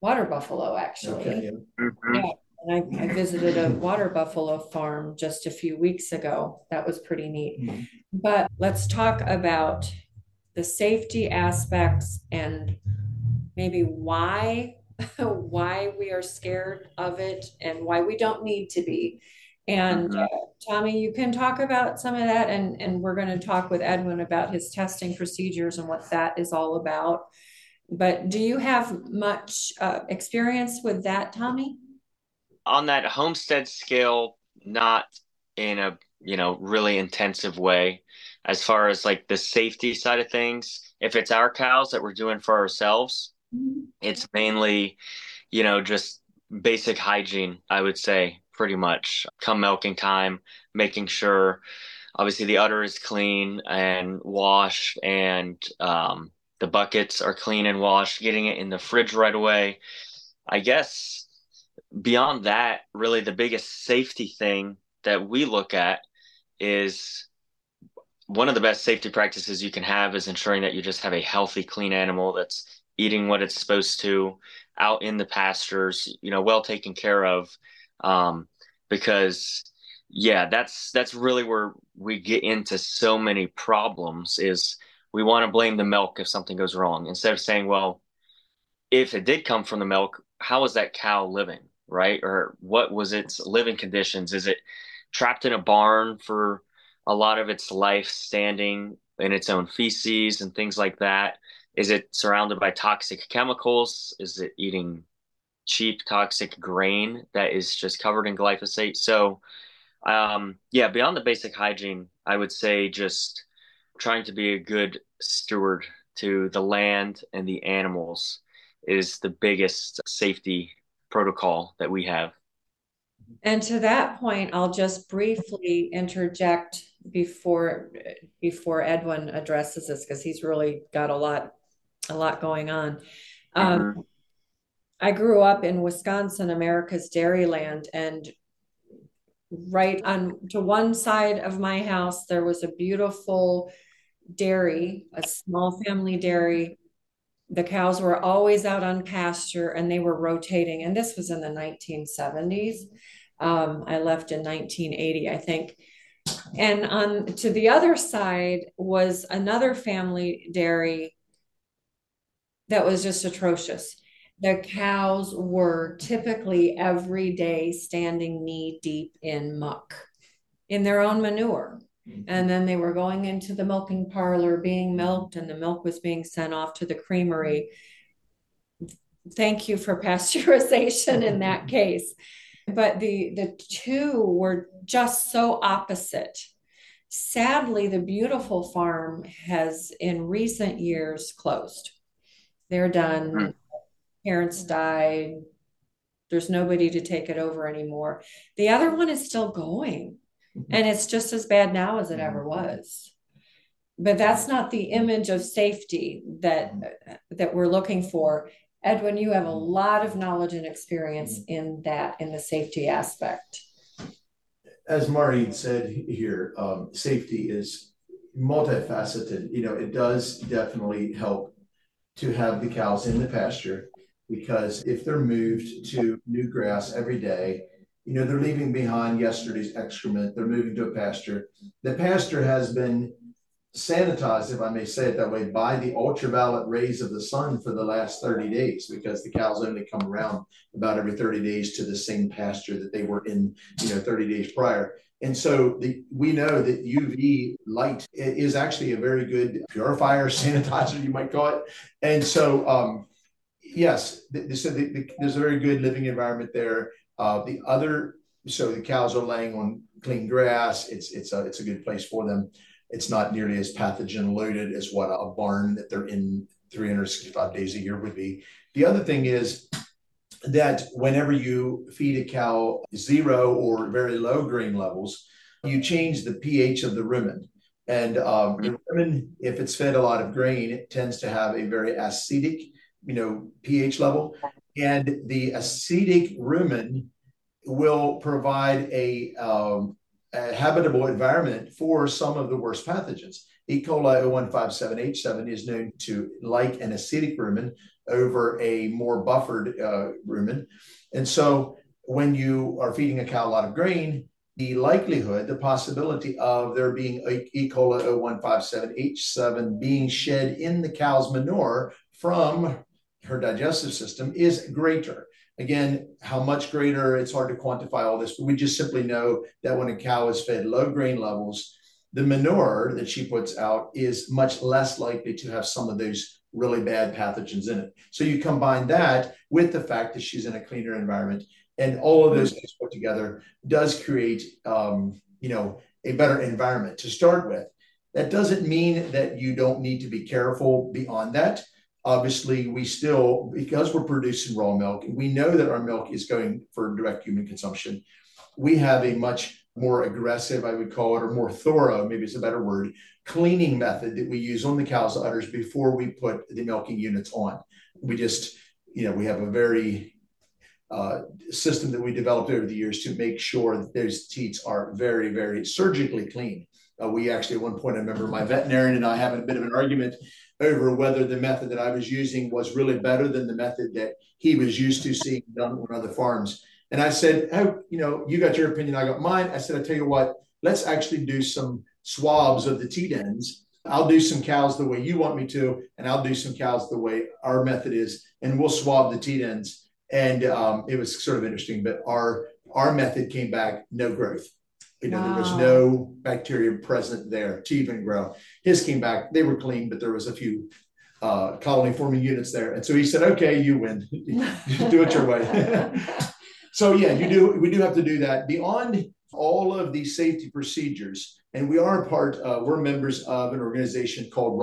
water buffalo, actually. Okay, yeah. Mhm. Yeah. And I visited a water buffalo farm just a few weeks ago. That was pretty neat. Mhm. But let's talk about the safety aspects and maybe why why we are scared of it and why we don't need to be. And Mhm. Tommy, you can talk about some of that, and we're going to talk with Edwin about his testing procedures and what that is all about. But do you have much experience with that, Tommy? On that homestead scale, not in a, really intensive way. As far as like the safety side of things, if it's our cows that we're doing for ourselves, it's mainly, just basic hygiene, I would say, pretty much. Come milking time, making sure obviously the udder is clean and washed, and the buckets are clean and washed, getting it in the fridge right away. I guess beyond that, really the biggest safety thing that we look at is one of the best safety practices you can have is ensuring that you just have a healthy, clean animal that's eating what it's supposed to out in the pastures, well taken care of. Um, because yeah, that's really where we get into so many problems is we want to blame the milk if something goes wrong instead of saying, well, if it did come from the milk, how was that cow living, right? Or what was its living conditions? Is it trapped in a barn for a lot of its life, standing in its own feces and things like that? Is it surrounded by toxic chemicals? Is it eating cheap toxic grain that is just covered in glyphosate? So, yeah, beyond the basic hygiene, I would say just trying to be a good steward to the land and the animals is the biggest safety protocol that we have. And to that point, I'll just briefly interject before Edwin addresses this because he's really got a lot going on. Um, Hmm. I grew up in Wisconsin, America's dairyland, and right on to one side of my house there was a beautiful dairy, a small family dairy. The cows were always out on pasture and they were rotating. And this was in the 1970s. I left in 1980, I think. And on to the other side was another family dairy that was just atrocious. The cows were typically every day standing knee deep in muck, in their own manure. And then they were going into the milking parlor being milked, and the milk was being sent off to the creamery. Thank you for pasteurization in that case. But the two were just so opposite. Sadly, the beautiful farm has in recent years closed. They're done. Parents died. There's nobody to take it over anymore. The other one is still going, and it's just as bad now as it ever was. But that's not the image of safety that we're looking for. Edwin, you have a lot of knowledge and experience in that, in the safety aspect. As Maureen said here, safety is multifaceted. It does definitely help to have the cows in the pasture because if they're moved to new grass every day, they're leaving behind yesterday's excrement. They're moving to a pasture. The pasture has been sanitized, if I may say it that way, by the ultraviolet rays of the sun for the last 30 days because the cows only come around about every 30 days to the same pasture that they were in, 30 days prior. And so we know that UV light is actually a very good purifier, sanitizer, you might call it. And so, yes, there's a very good living environment there. So the cows are laying on clean grass. It's a good place for them. It's not nearly as pathogen loaded as what a barn that they're in 365 days a year would be. The other thing is that whenever you feed a cow zero or very low grain levels, you change the pH of the rumen. And the rumen, if it's fed a lot of grain, it tends to have a very acidic, pH level. And the acidic rumen will provide a habitable environment for some of the worst pathogens. E. coli 0157H7 is known to like an acidic rumen over a more buffered rumen. And so when you are feeding a cow a lot of grain, the likelihood, the possibility of there being E. coli 0157H7 being shed in the cow's manure from her digestive system is greater. Again, how much greater, it's hard to quantify all this, but we just simply know that when a cow is fed low grain levels, the manure that she puts out is much less likely to have some of those really bad pathogens in it. So you combine that with the fact that she's in a cleaner environment, and all of those things put together does create, a better environment to start with. That doesn't mean that you don't need to be careful beyond that. Obviously, we still, because we're producing raw milk, and we know that our milk is going for direct human consumption, we have a much more aggressive, I would call it, or more thorough, maybe it's a better word, cleaning method that we use on the cow's udders before we put the milking units on. We just, we have a very system that we developed over the years to make sure that those teats are very, very surgically clean. We actually, at one point, I remember my veterinarian and I having a bit of an argument over whether the method that I was using was really better than the method that he was used to seeing done on other farms. And I said, oh, you got your opinion, I got mine. I said, I tell you what, let's actually do some swabs of the teat ends. I'll do some cows the way you want me to, and I'll do some cows the way our method is, and we'll swab the teat ends. And it was sort of interesting, but our method came back no growth. Wow. There was no bacteria present there to even grow. His came back, they were clean, but there was a few colony forming units there. And so he said, okay, you win. Do it your way. So yeah, we do have to do that. Beyond all of these safety procedures, and we are we're members of an organization called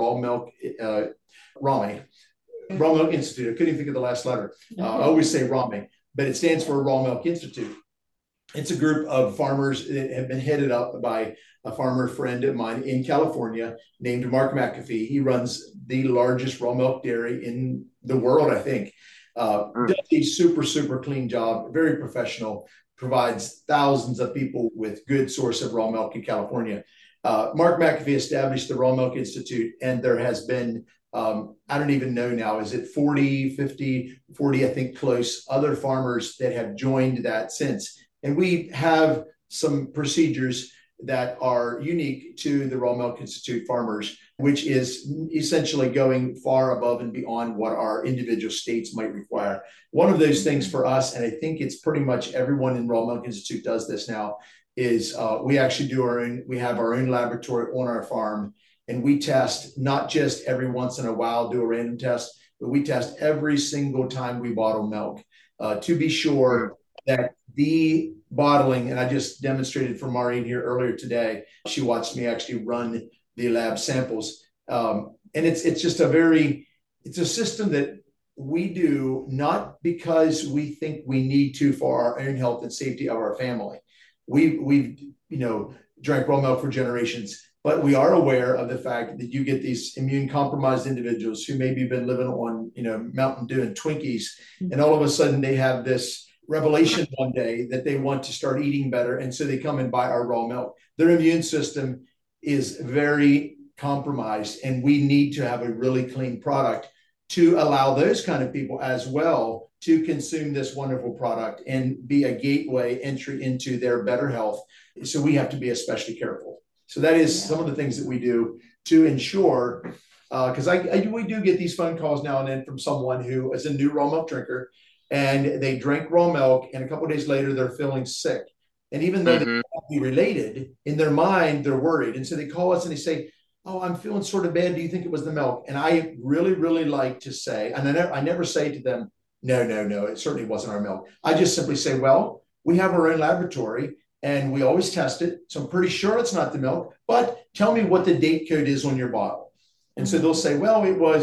RAME, Raw Milk Institute. I couldn't even think of the last letter. I always say RAME, but it stands for Raw Milk Institute. It's a group of farmers that have been headed up by a farmer friend of mine in California named Mark McAfee. He runs the largest raw milk dairy in the world, I think. Does a super, super clean job, very professional, provides thousands of people with good source of raw milk in California. Mark McAfee established the Raw Milk Institute, and there has been, I don't even know now, is it 40, 50, 40, I think close, other farmers that have joined that since. And we have some procedures that are unique to the Raw Milk Institute farmers, which is essentially going far above and beyond what our individual states might require. One of those things for us, and I think it's pretty much everyone in Raw Milk Institute does this now, is we actually we have our own laboratory on our farm, and we test not just every once in a while, do a random test, but we test every single time we bottle milk to be sure that the bottling, and I just demonstrated for Maureen here earlier today, she watched me actually run the lab samples. And it's just it's a system that we do not because we think we need to for our own health and safety of our family. We've drank raw milk for generations, but we are aware of the fact that you get these immune compromised individuals who maybe been living on, Mountain Dew and Twinkies, and all of a sudden they have this revelation one day that they want to start eating better. And so they come and buy our raw milk. Their immune system is very compromised, and we need to have a really clean product to allow those kind of people as well to consume this wonderful product and be a gateway entry into their better health. So we have to be especially careful. So that is some of the things that we do to ensure, because we do get these phone calls now and then from someone who is a new raw milk drinker, and they drank raw milk, and a couple of days later, they're feeling sick. And even though they can't be related, in their mind, they're worried. And so they call us and they say, oh, I'm feeling sort of bad. Do you think it was the milk? And I really, really like to say, and I never say to them, no, it certainly wasn't our milk. I just simply say, well, we have our own laboratory, and we always test it. So I'm pretty sure it's not the milk, but tell me what the date code is on your bottle. And so they'll say, well,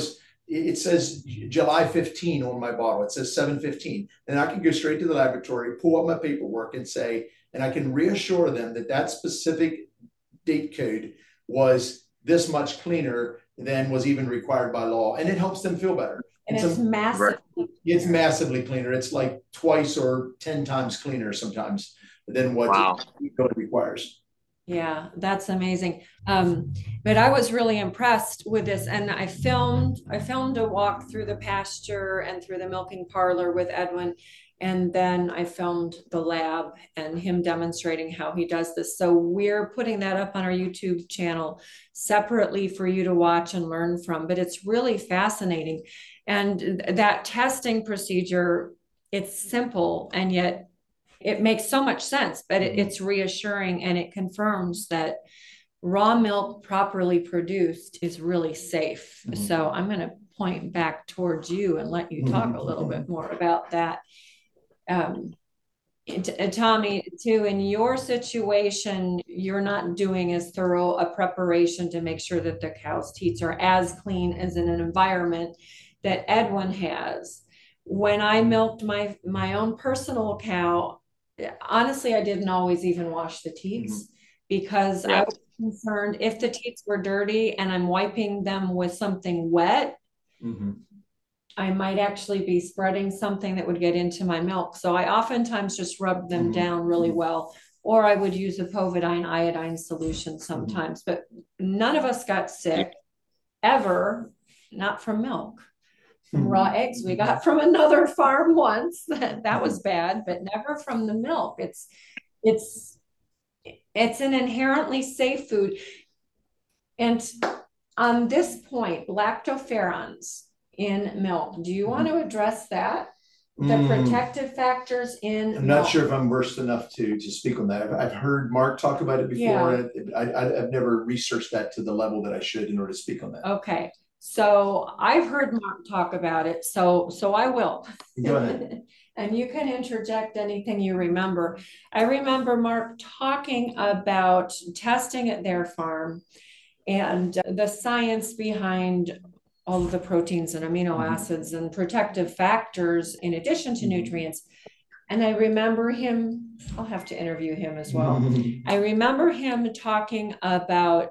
it says July 15 on my bottle. It says 7/15. And I can go straight to the laboratory, pull up my paperwork and say, and I can reassure them that specific date code was this much cleaner than was even required by law. And it helps them feel better. And it's massively cleaner. It's massively cleaner. It's like twice or 10 times cleaner sometimes than what it really requires. Yeah, that's amazing. But I was really impressed with this, and I filmed a walk through the pasture and through the milking parlor with Edwin, and then I filmed the lab and him demonstrating how he does this. So we're putting that up on our YouTube channel separately for you to watch and learn from. But it's really fascinating, and that testing procedure, it's simple and yet it makes so much sense, but it's reassuring and it confirms that raw milk properly produced is really safe. Mm-hmm. So I'm going to point back towards you and let you talk a little bit more about that. Tommy, too, in your situation, you're not doing as thorough a preparation to make sure that the cow's teats are as clean as in an environment that Edwin has. When I milked my own personal cow, honestly, I didn't always even wash the teats because I was concerned if the teats were dirty and I'm wiping them with something wet, I might actually be spreading something that would get into my milk. So I oftentimes just rub them down really well, or I would use a povidone iodine solution sometimes, but none of us got sick ever, not from milk. From raw eggs we got from another farm once. That was bad, but never from the milk. It's an inherently safe food. And on this point, lactoferrins in milk, do you want to address that? The protective factors in I'm not sure if I'm versed enough to speak on that. I've heard Mark talk about it before. Yeah. I've never researched that to the level that I should in order to speak on that. Okay. So I've heard Mark talk about it, so I will. Go ahead. And you can interject anything you remember. I remember Mark talking about testing at their farm and the science behind all of the proteins and amino acids and protective factors in addition to nutrients. And I remember him, I'll have to interview him as well. I remember him talking about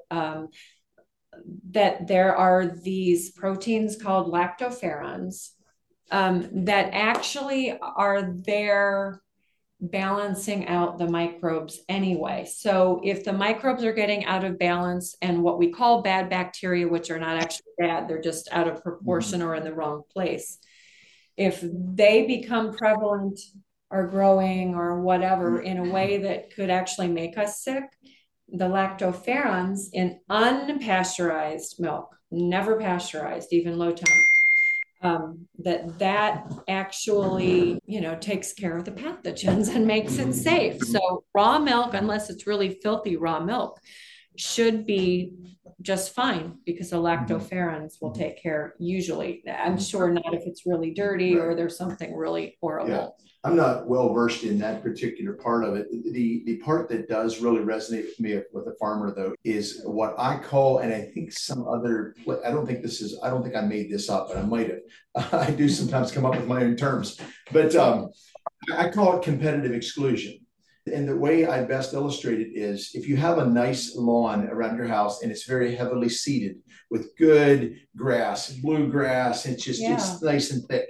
that there are these proteins called lactoferrins that actually are there balancing out the microbes anyway. So if the microbes are getting out of balance and what we call bad bacteria, which are not actually bad, they're just out of proportion or in the wrong place, if they become prevalent or growing or whatever in a way that could actually make us sick, the lactoferrins in unpasteurized milk, never pasteurized, even low temp, that actually, takes care of the pathogens and makes it safe. So raw milk, unless it's really filthy raw milk, should be just fine because the lactoferrins will take care usually. I'm sure not if it's really dirty or there's something really horrible. Yeah. I'm not well versed in that particular part of it. The part that does really resonate with me with a farmer though is what I call, and I think some other, I don't think I made this up, but I might have. I do sometimes come up with my own terms, but I call it competitive exclusion. And the way I best illustrate it is if you have a nice lawn around your house and it's very heavily seeded with good grass, bluegrass, it's nice and thick,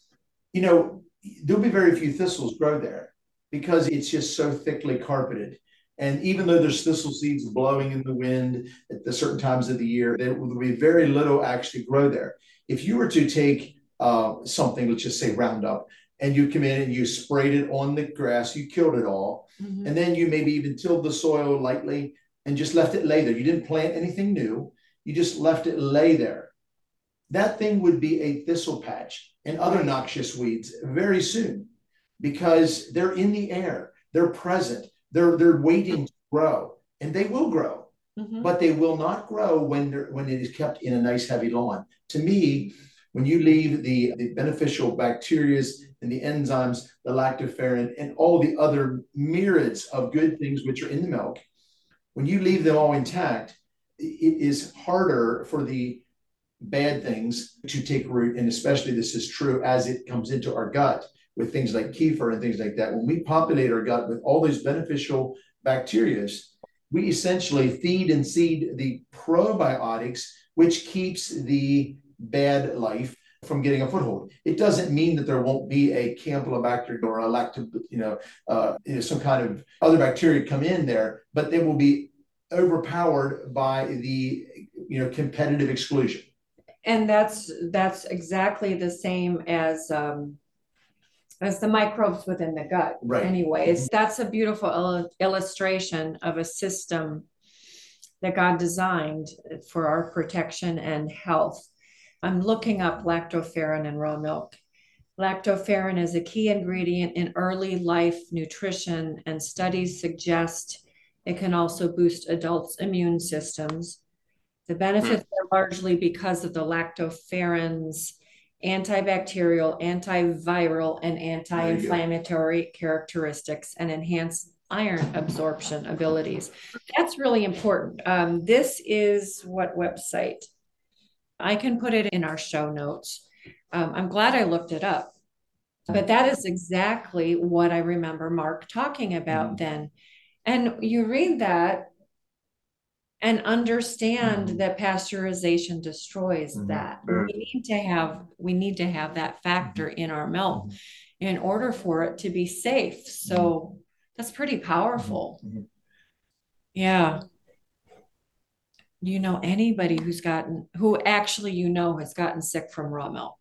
there'll be very few thistles grow there because it's just so thickly carpeted. And even though there's thistle seeds blowing in the wind at the certain times of the year, there will be very little actually grow there. If you were to take something, let's just say Roundup, and you come in and you sprayed it on the grass, you killed it all, and then you maybe even tilled the soil lightly and just left it lay there. You didn't plant anything new. You just left it lay there. That thing would be a thistle patch and other noxious weeds very soon because they're in the air, they're present, they're waiting to grow, and they will grow, but they will not grow when it is kept in a nice heavy lawn. To me, when you leave the beneficial bacteria and the enzymes, the lactoferrin, and all the other myriads of good things which are in the milk, when you leave them all intact, it is harder for the bad things to take root, and especially this is true as it comes into our gut with things like kefir and things like that. When we populate our gut with all these beneficial bacteria, we essentially feed and seed the probiotics, which keeps the bad life from getting a foothold. It doesn't mean that there won't be a Campylobacter or a some kind of other bacteria come in there, but they will be overpowered by the competitive exclusion. And that's exactly the same as the microbes within the gut. Right. Anyways, that's a beautiful illustration of a system that God designed for our protection and health. I'm looking up lactoferrin in raw milk. Lactoferrin is a key ingredient in early life nutrition, and studies suggest it can also boost adults' immune systems. The benefits are largely because of the lactoferrin's antibacterial, antiviral, and anti-inflammatory characteristics and enhanced iron absorption abilities. That's really important. This is what website? I can put it in our show notes. I'm glad I looked it up, but that is exactly what I remember Mark talking about then. And you read that and understand that pasteurization destroys that. We need to have that factor in our milk in order for it to be safe. So that's pretty powerful. Yeah. You know anybody who actually has gotten sick from raw milk?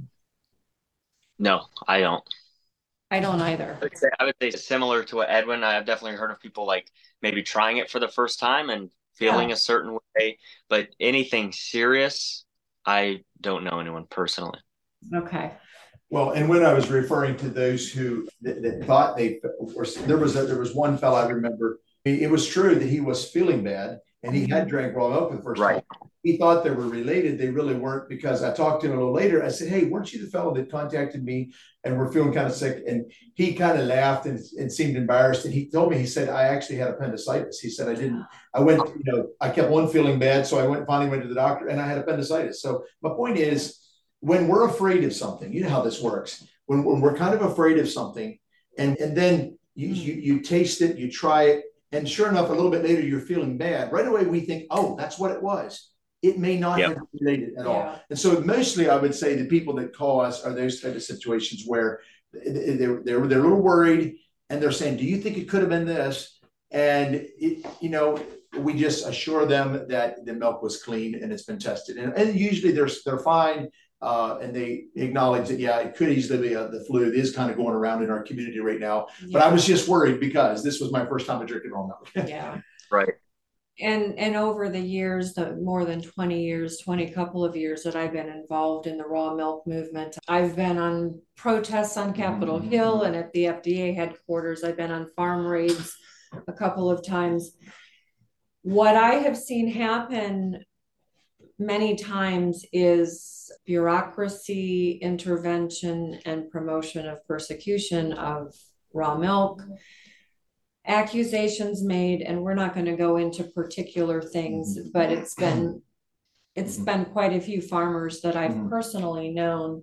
No, I don't. I don't either. I would say similar to what Edwin, I've definitely heard of people like maybe trying it for the first time and feeling a certain way, but anything serious, I don't know anyone personally. Okay. Well, and when I was referring to those who that thought there was one fellow I remember. It was true that he was feeling bad, and he had drank raw milk for the first time. He thought they were related. They really weren't, because I talked to him a little later. I said, "Hey, weren't you the fellow that contacted me and we're feeling kind of sick?" And he kind of laughed and seemed embarrassed. And he told me, he said, "I actually had appendicitis." He said, I kept on feeling bad. So I finally went to the doctor, and I had appendicitis. So my point is, when we're afraid of something, you know how this works. When we're kind of afraid of something, and then you taste it, you try it, and sure enough, a little bit later, you're feeling bad. Right away, we think, "Oh, that's what it was." It may not have been related at all. And so mostly I would say the people that call us are those type of situations where they're a little worried, and they're saying, "Do you think it could have been this?" And we just assure them that the milk was clean and it's been tested. And usually they're fine. And they acknowledge that, it could easily be the flu. It is kind of going around in our community right now. But I was just worried because this was my first time drinking raw milk. Right. And over the years, the more than 20 couple of years that I've been involved in the raw milk movement, I've been on protests on Capitol Hill and at the FDA headquarters. I've been on farm raids a couple of times. What I have seen happen many times is bureaucracy, intervention, and promotion of persecution of raw milk. Accusations made, and we're not going to go into particular things, but it's been quite a few farmers that I've personally known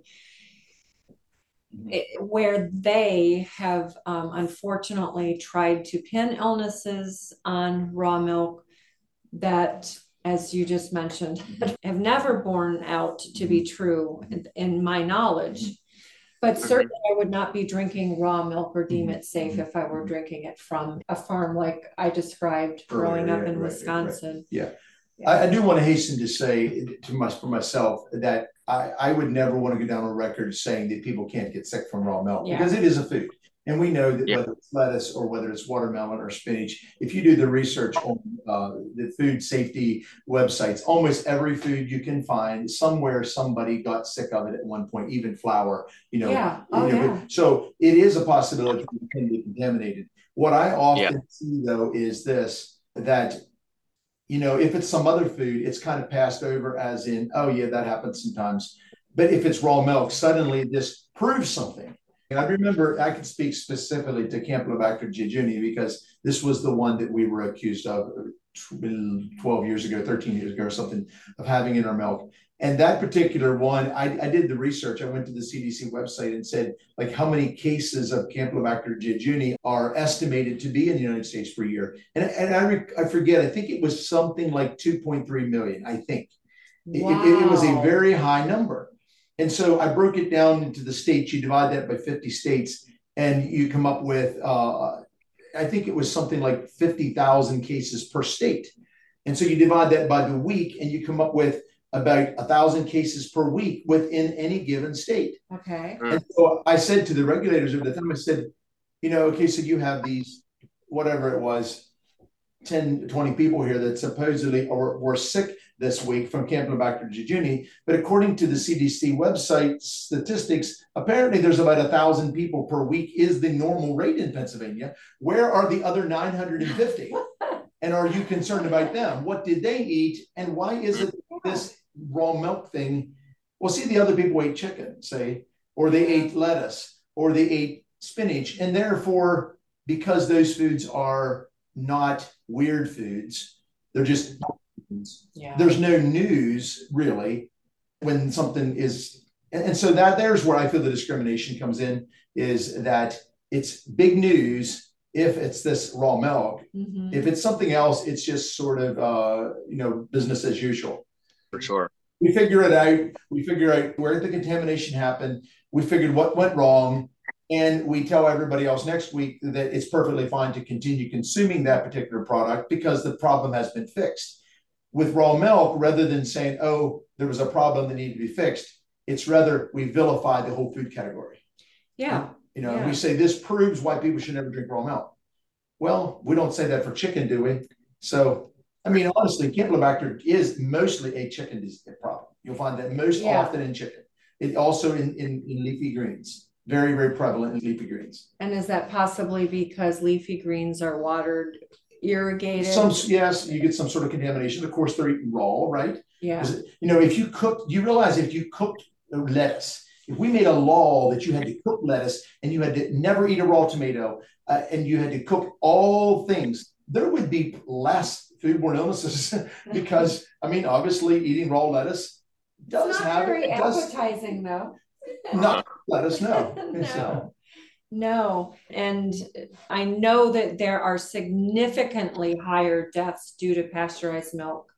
where they have unfortunately tried to pin illnesses on raw milk that, as you just mentioned, have never borne out to be true in my knowledge. But certainly I would not be drinking raw milk or deem it safe if I were drinking it from a farm like I described growing up in Wisconsin. I do want to hasten to say for myself that I would never want to go down on record saying that people can't get sick from raw milk, because it is a food. And we know that whether it's lettuce or whether it's watermelon or spinach, if you do the research on the food safety websites, almost every food you can find, somewhere somebody got sick of it at one point, even flour, So it is a possibility it can be contaminated. What I often see, though, is this, that if it's some other food, it's kind of passed over as in, "Oh yeah, that happens sometimes." But if it's raw milk, suddenly this proves something. And I remember, I can speak specifically to Campylobacter jejuni because this was the one that we were accused of 12 years ago, 13 years ago or something, of having in our milk. And that particular one, I did the research. I went to the CDC website and said, how many cases of Campylobacter jejuni are estimated to be in the United States per year? And I forget, I think it was something like 2.3 million, I think. Wow. It was a very high number. And so I broke it down into the states. You divide that by 50 states, and you come up with I think it was something like 50,000 cases per state. And so you divide that by the week and you come up with about 1,000 cases per week within any given state. Okay. And so I said to the regulators at the time, I said, okay, so you have these, whatever it was, 10, 20 people here that supposedly were sick this week from Campylobacter jejuni. But according to the CDC website statistics, apparently there's about 1,000 people per week is the normal rate in Pennsylvania. Where are the other 950? And are you concerned about them? What did they eat? And why is it this raw milk thing? Well, see, the other people ate chicken, say, or they ate lettuce, or they ate spinach. And therefore, because those foods are not weird foods, they're just foods. Yeah. There's no news really when something is, and so that there's where I feel the discrimination comes in, is that it's big news if it's this raw milk. Mm-hmm. If it's something else, it's just sort of business as usual. For sure. We figure it out. We figure out where the contamination happened. We figured what went wrong. And we tell everybody else next week that it's perfectly fine to continue consuming that particular product because the problem has been fixed. With raw milk, rather than saying, oh, there was a problem that needed to be fixed, it's rather we vilify the whole food category. Yeah. We say this proves why people should never drink raw milk. Well, we don't say that for chicken, do we? So, I mean, honestly, Campylobacter is mostly a chicken problem. You'll find that most often in chicken. It also in leafy greens. Very, very prevalent in leafy greens. And is that possibly because leafy greens are watered, irrigated? Yes, you get some sort of contamination. Of course, they're eaten raw, right? Yeah. If you cook, you realize if you cooked lettuce, if we made a law that you had to cook lettuce and you had to never eat a raw tomato and you had to cook all things, there would be less foodborne illnesses because, obviously eating raw lettuce does have very appetizing though. No, let us know. No. And I know that there are significantly higher deaths due to pasteurized milk.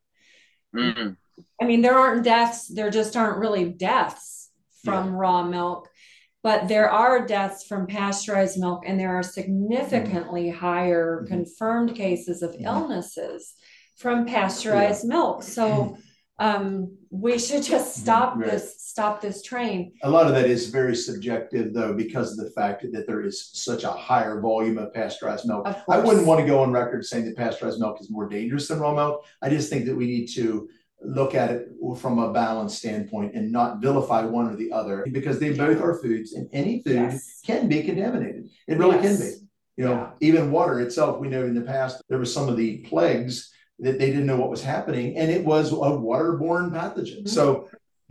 Mm-hmm. There aren't deaths. There just aren't really deaths from raw milk, but there are deaths from pasteurized milk, and there are significantly higher confirmed cases of illnesses from pasteurized milk. So we should just stop this train. A lot of that is very subjective though, because of the fact that there is such a higher volume of pasteurized milk. I wouldn't want to go on record saying that pasteurized milk is more dangerous than raw milk. I just think that we need to look at it from a balanced standpoint and not vilify one or the other, because they both are foods, and any food can be contaminated. It really can be. Even water itself, we know in the past there was some of the plagues that they didn't know what was happening, and it was a waterborne pathogen. So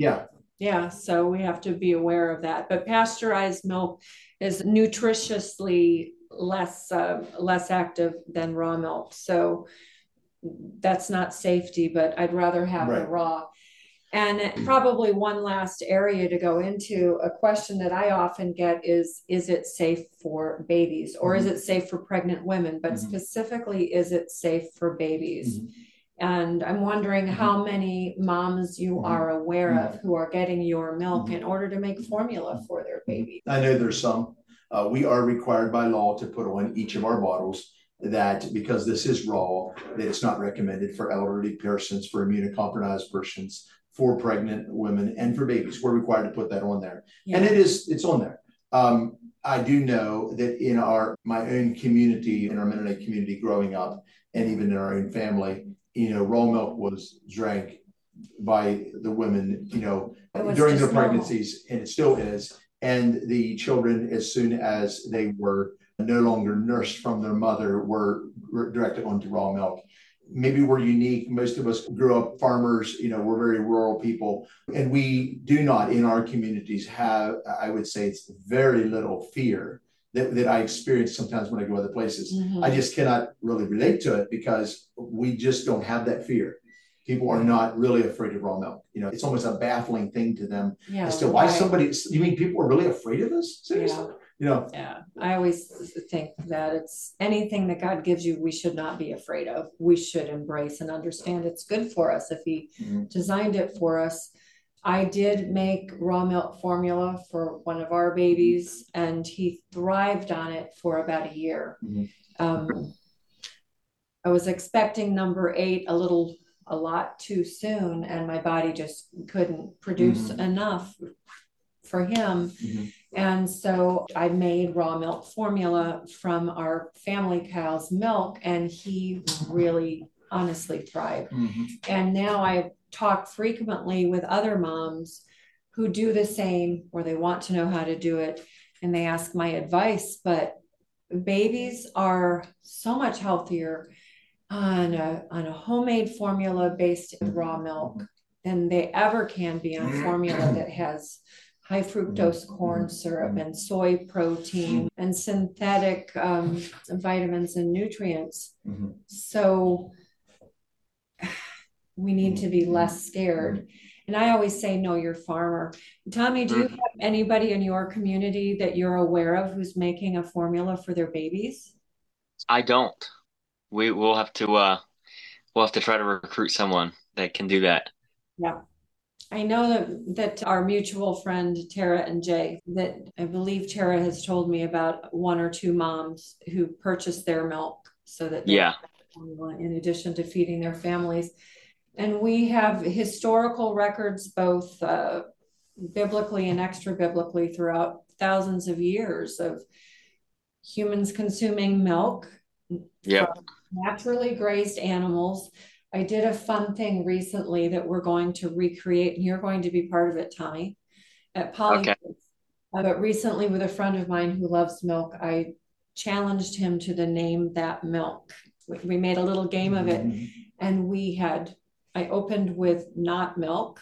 so we have to be aware of that. But pasteurized milk is nutritiously less active than raw milk, so that's not safety, but I'd rather have the raw. And probably one last area to go into, a question that I often get is it safe for babies, or is it safe for pregnant women? But specifically, is it safe for babies? And I'm wondering how many moms you are aware of who are getting your milk in order to make formula for their baby. I know there's some. We are required by law to put on each of our bottles that, because this is raw, that it's not recommended for elderly persons, for immunocompromised persons, for pregnant women, and for babies. We're required to put that on there. And it's on there. I do know that in my own community, in our Mennonite community growing up, and even in our own family, raw milk was drank by the women, during their pregnancies, and it still is. And the children, as soon as they were no longer nursed from their mother, were directed onto raw milk. Maybe we're unique. Most of us grew up farmers, we're very rural people, and we do not in our communities have, I would say it's very little fear that I experience sometimes when I go other places. I just cannot really relate to it because we just don't have that fear. People are not really afraid of raw milk. It's almost a baffling thing to them as to why you mean people are really afraid of this? Seriously? I always think that it's anything that God gives you, we should not be afraid of. We should embrace and understand it's good for us if he designed it for us. I did make raw milk formula for one of our babies, and he thrived on it for about a year. I was expecting number 8 a lot too soon, and my body just couldn't produce enough for him. And so I made raw milk formula from our family cow's milk, and he really honestly thrived. And now I talk frequently with other moms who do the same, or they want to know how to do it, and they ask my advice. But babies are so much healthier on a homemade formula based in raw milk than they ever can be on formula that has high fructose corn syrup and soy protein and synthetic vitamins and nutrients. So we need to be less scared. And I always say, know your farmer. Tommy, do you have anybody in your community that you're aware of who's making a formula for their babies? I don't. We'll have to try to recruit someone that can do that. Yeah. I know that our mutual friend, Tara and Jay, that I believe Tara has told me about 1 or 2 moms who purchased their milk so that they have formula in addition to feeding their families. And we have historical records, both biblically and extra biblically, throughout thousands of years of humans consuming milk from naturally grazed animals. I did a fun thing recently that we're going to recreate, and you're going to be part of it, Tommy, at Polly. Okay. But recently, with a friend of mine who loves milk, I challenged him to the name that milk. We made a little game of it, and I opened with not milk,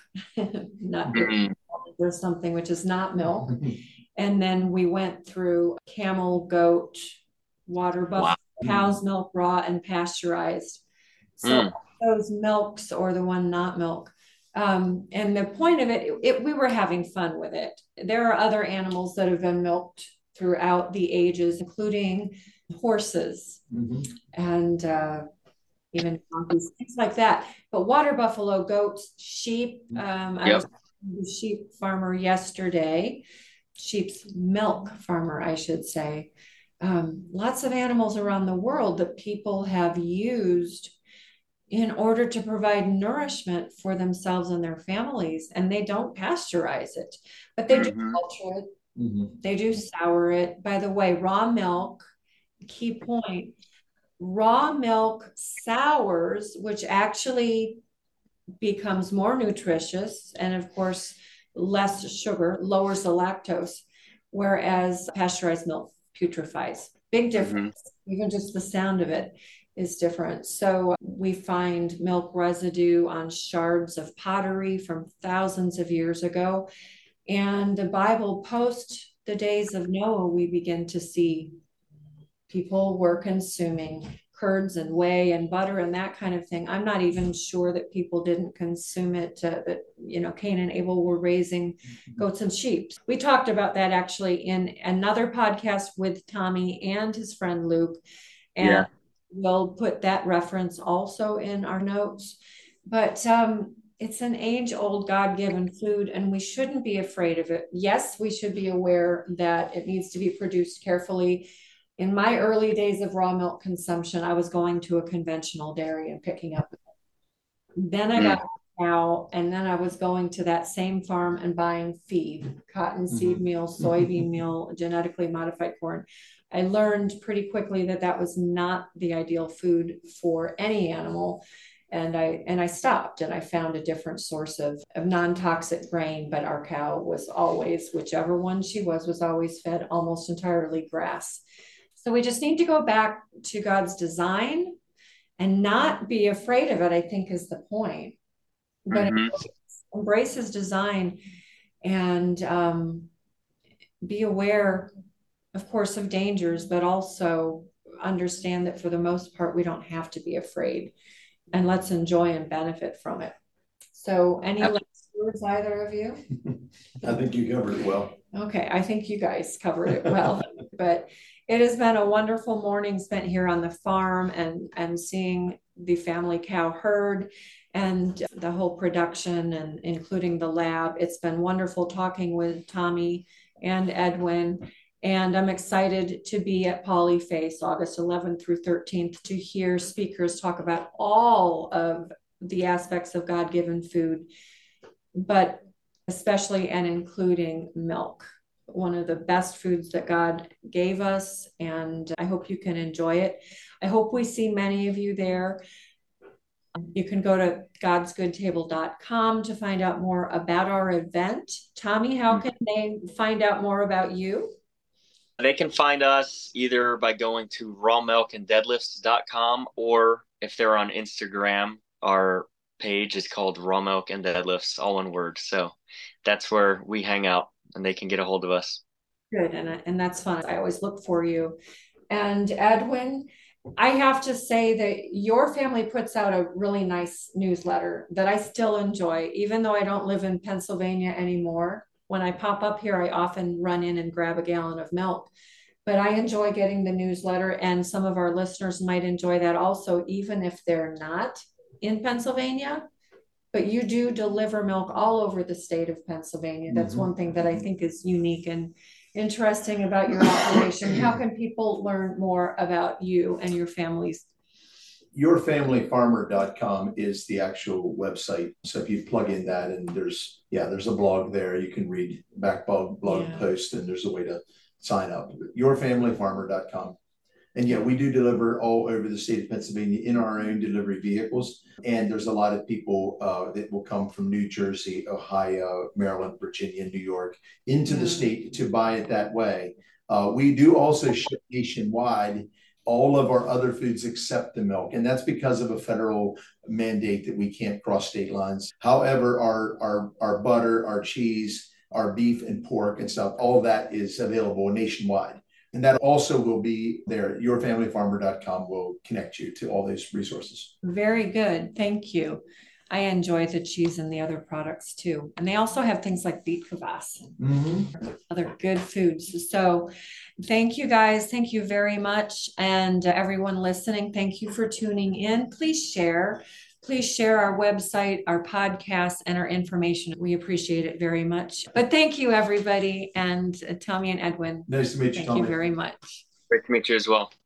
not there's something which is not milk. And then we went through camel, goat, water buffalo, cow's milk, raw and pasteurized. So those milks, or the one not milk. And the point of it, we were having fun with it. There are other animals that have been milked throughout the ages, including horses and even donkeys, things like that. But water buffalo, goats, sheep. I was a sheep farmer yesterday, sheep's milk farmer, I should say. Lots of animals around the world that people have used in order to provide nourishment for themselves and their families. And they don't pasteurize it, but they do culture it. They do sour it. By the way, raw milk, key point, raw milk sours, which actually becomes more nutritious and, of course, less sugar, lowers the lactose, whereas pasteurized milk putrefies. Big difference. Even just the sound of it is different. So we find milk residue on shards of pottery from thousands of years ago. And the Bible, post the days of Noah, we begin to see people were consuming curds and whey and butter and that kind of thing. I'm not even sure that people didn't consume it, that, Cain and Abel were raising goats and sheep. We talked about that actually in another podcast with Tommy and his friend Luke. And we'll put that reference also in our notes. But it's an age-old God-given food, and we shouldn't be afraid of it. Yes, we should be aware that it needs to be produced carefully. In my early days of raw milk consumption, I was going to a conventional dairy and picking up. Then I got a cow, and then I was going to that same farm and buying feed, cottonseed meal, soybean meal, genetically modified corn. I learned pretty quickly that that was not the ideal food for any animal. And I stopped, and I found a different source of non-toxic grain, but our cow was always, whichever one she was always fed almost entirely grass. So we just need to go back to God's design and not be afraid of it, I think is the point. But embrace his design and be aware, of course, of dangers, but also understand that for the most part, we don't have to be afraid. And let's enjoy and benefit from it. So any last words, either of you? I think you covered it well. Okay, I think you guys covered it well. But it has been a wonderful morning spent here on the farm and seeing the family cow herd and the whole production, and including the lab. It's been wonderful talking with Tommy and Edwin. And I'm excited to be at Polyface August 11th through 13th to hear speakers talk about all of the aspects of God-given food, but especially and including milk, one of the best foods that God gave us. And I hope you can enjoy it. I hope we see many of you there. You can go to godsgoodtable.com to find out more about our event. Tommy, how can they find out more about you? They can find us either by going to rawmilkanddeadlifts.com, or if they're on Instagram, our page is called Raw Milk and Deadlifts, all one word. So that's where we hang out, and they can get a hold of us. Good, and that's fun. I always look for you. And Edwin, I have to say that your family puts out a really nice newsletter that I still enjoy, even though I don't live in Pennsylvania anymore. When I pop up here, I often run in and grab a gallon of milk. But I enjoy getting the newsletter, and some of our listeners might enjoy that also, even if they're not in Pennsylvania. But you do deliver milk all over the state of Pennsylvania. That's one thing that I think is unique and interesting about your operation. How can people learn more about you and your families? Yourfamilyfarmer.com is the actual website. So if you plug in that, and there's a blog there, you can read back blog post, and there's a way to sign up. Yourfamilyfarmer.com. And yeah, we do deliver all over the state of Pennsylvania in our own delivery vehicles. And there's a lot of people that will come from New Jersey, Ohio, Maryland, Virginia, New York into the state to buy it that way. We do also ship nationwide all of our other foods except the milk. And that's because of a federal mandate that we can't cross state lines. However, our butter, our cheese, our beef and pork and stuff, all that is available nationwide. And that also will be there. Yourfamilyfarmer.com will connect you to all those resources. Very good. Thank you. I enjoy the cheese and the other products too. And they also have things like beet kvass, other good foods. So thank you guys. Thank you very much. And everyone listening, thank you for tuning in. Please share our website, our podcast, and our information. We appreciate it very much. But thank you, everybody. And Tommy and Edwin. Nice to meet you, Thank Tommy. you very much. Great to meet you as well.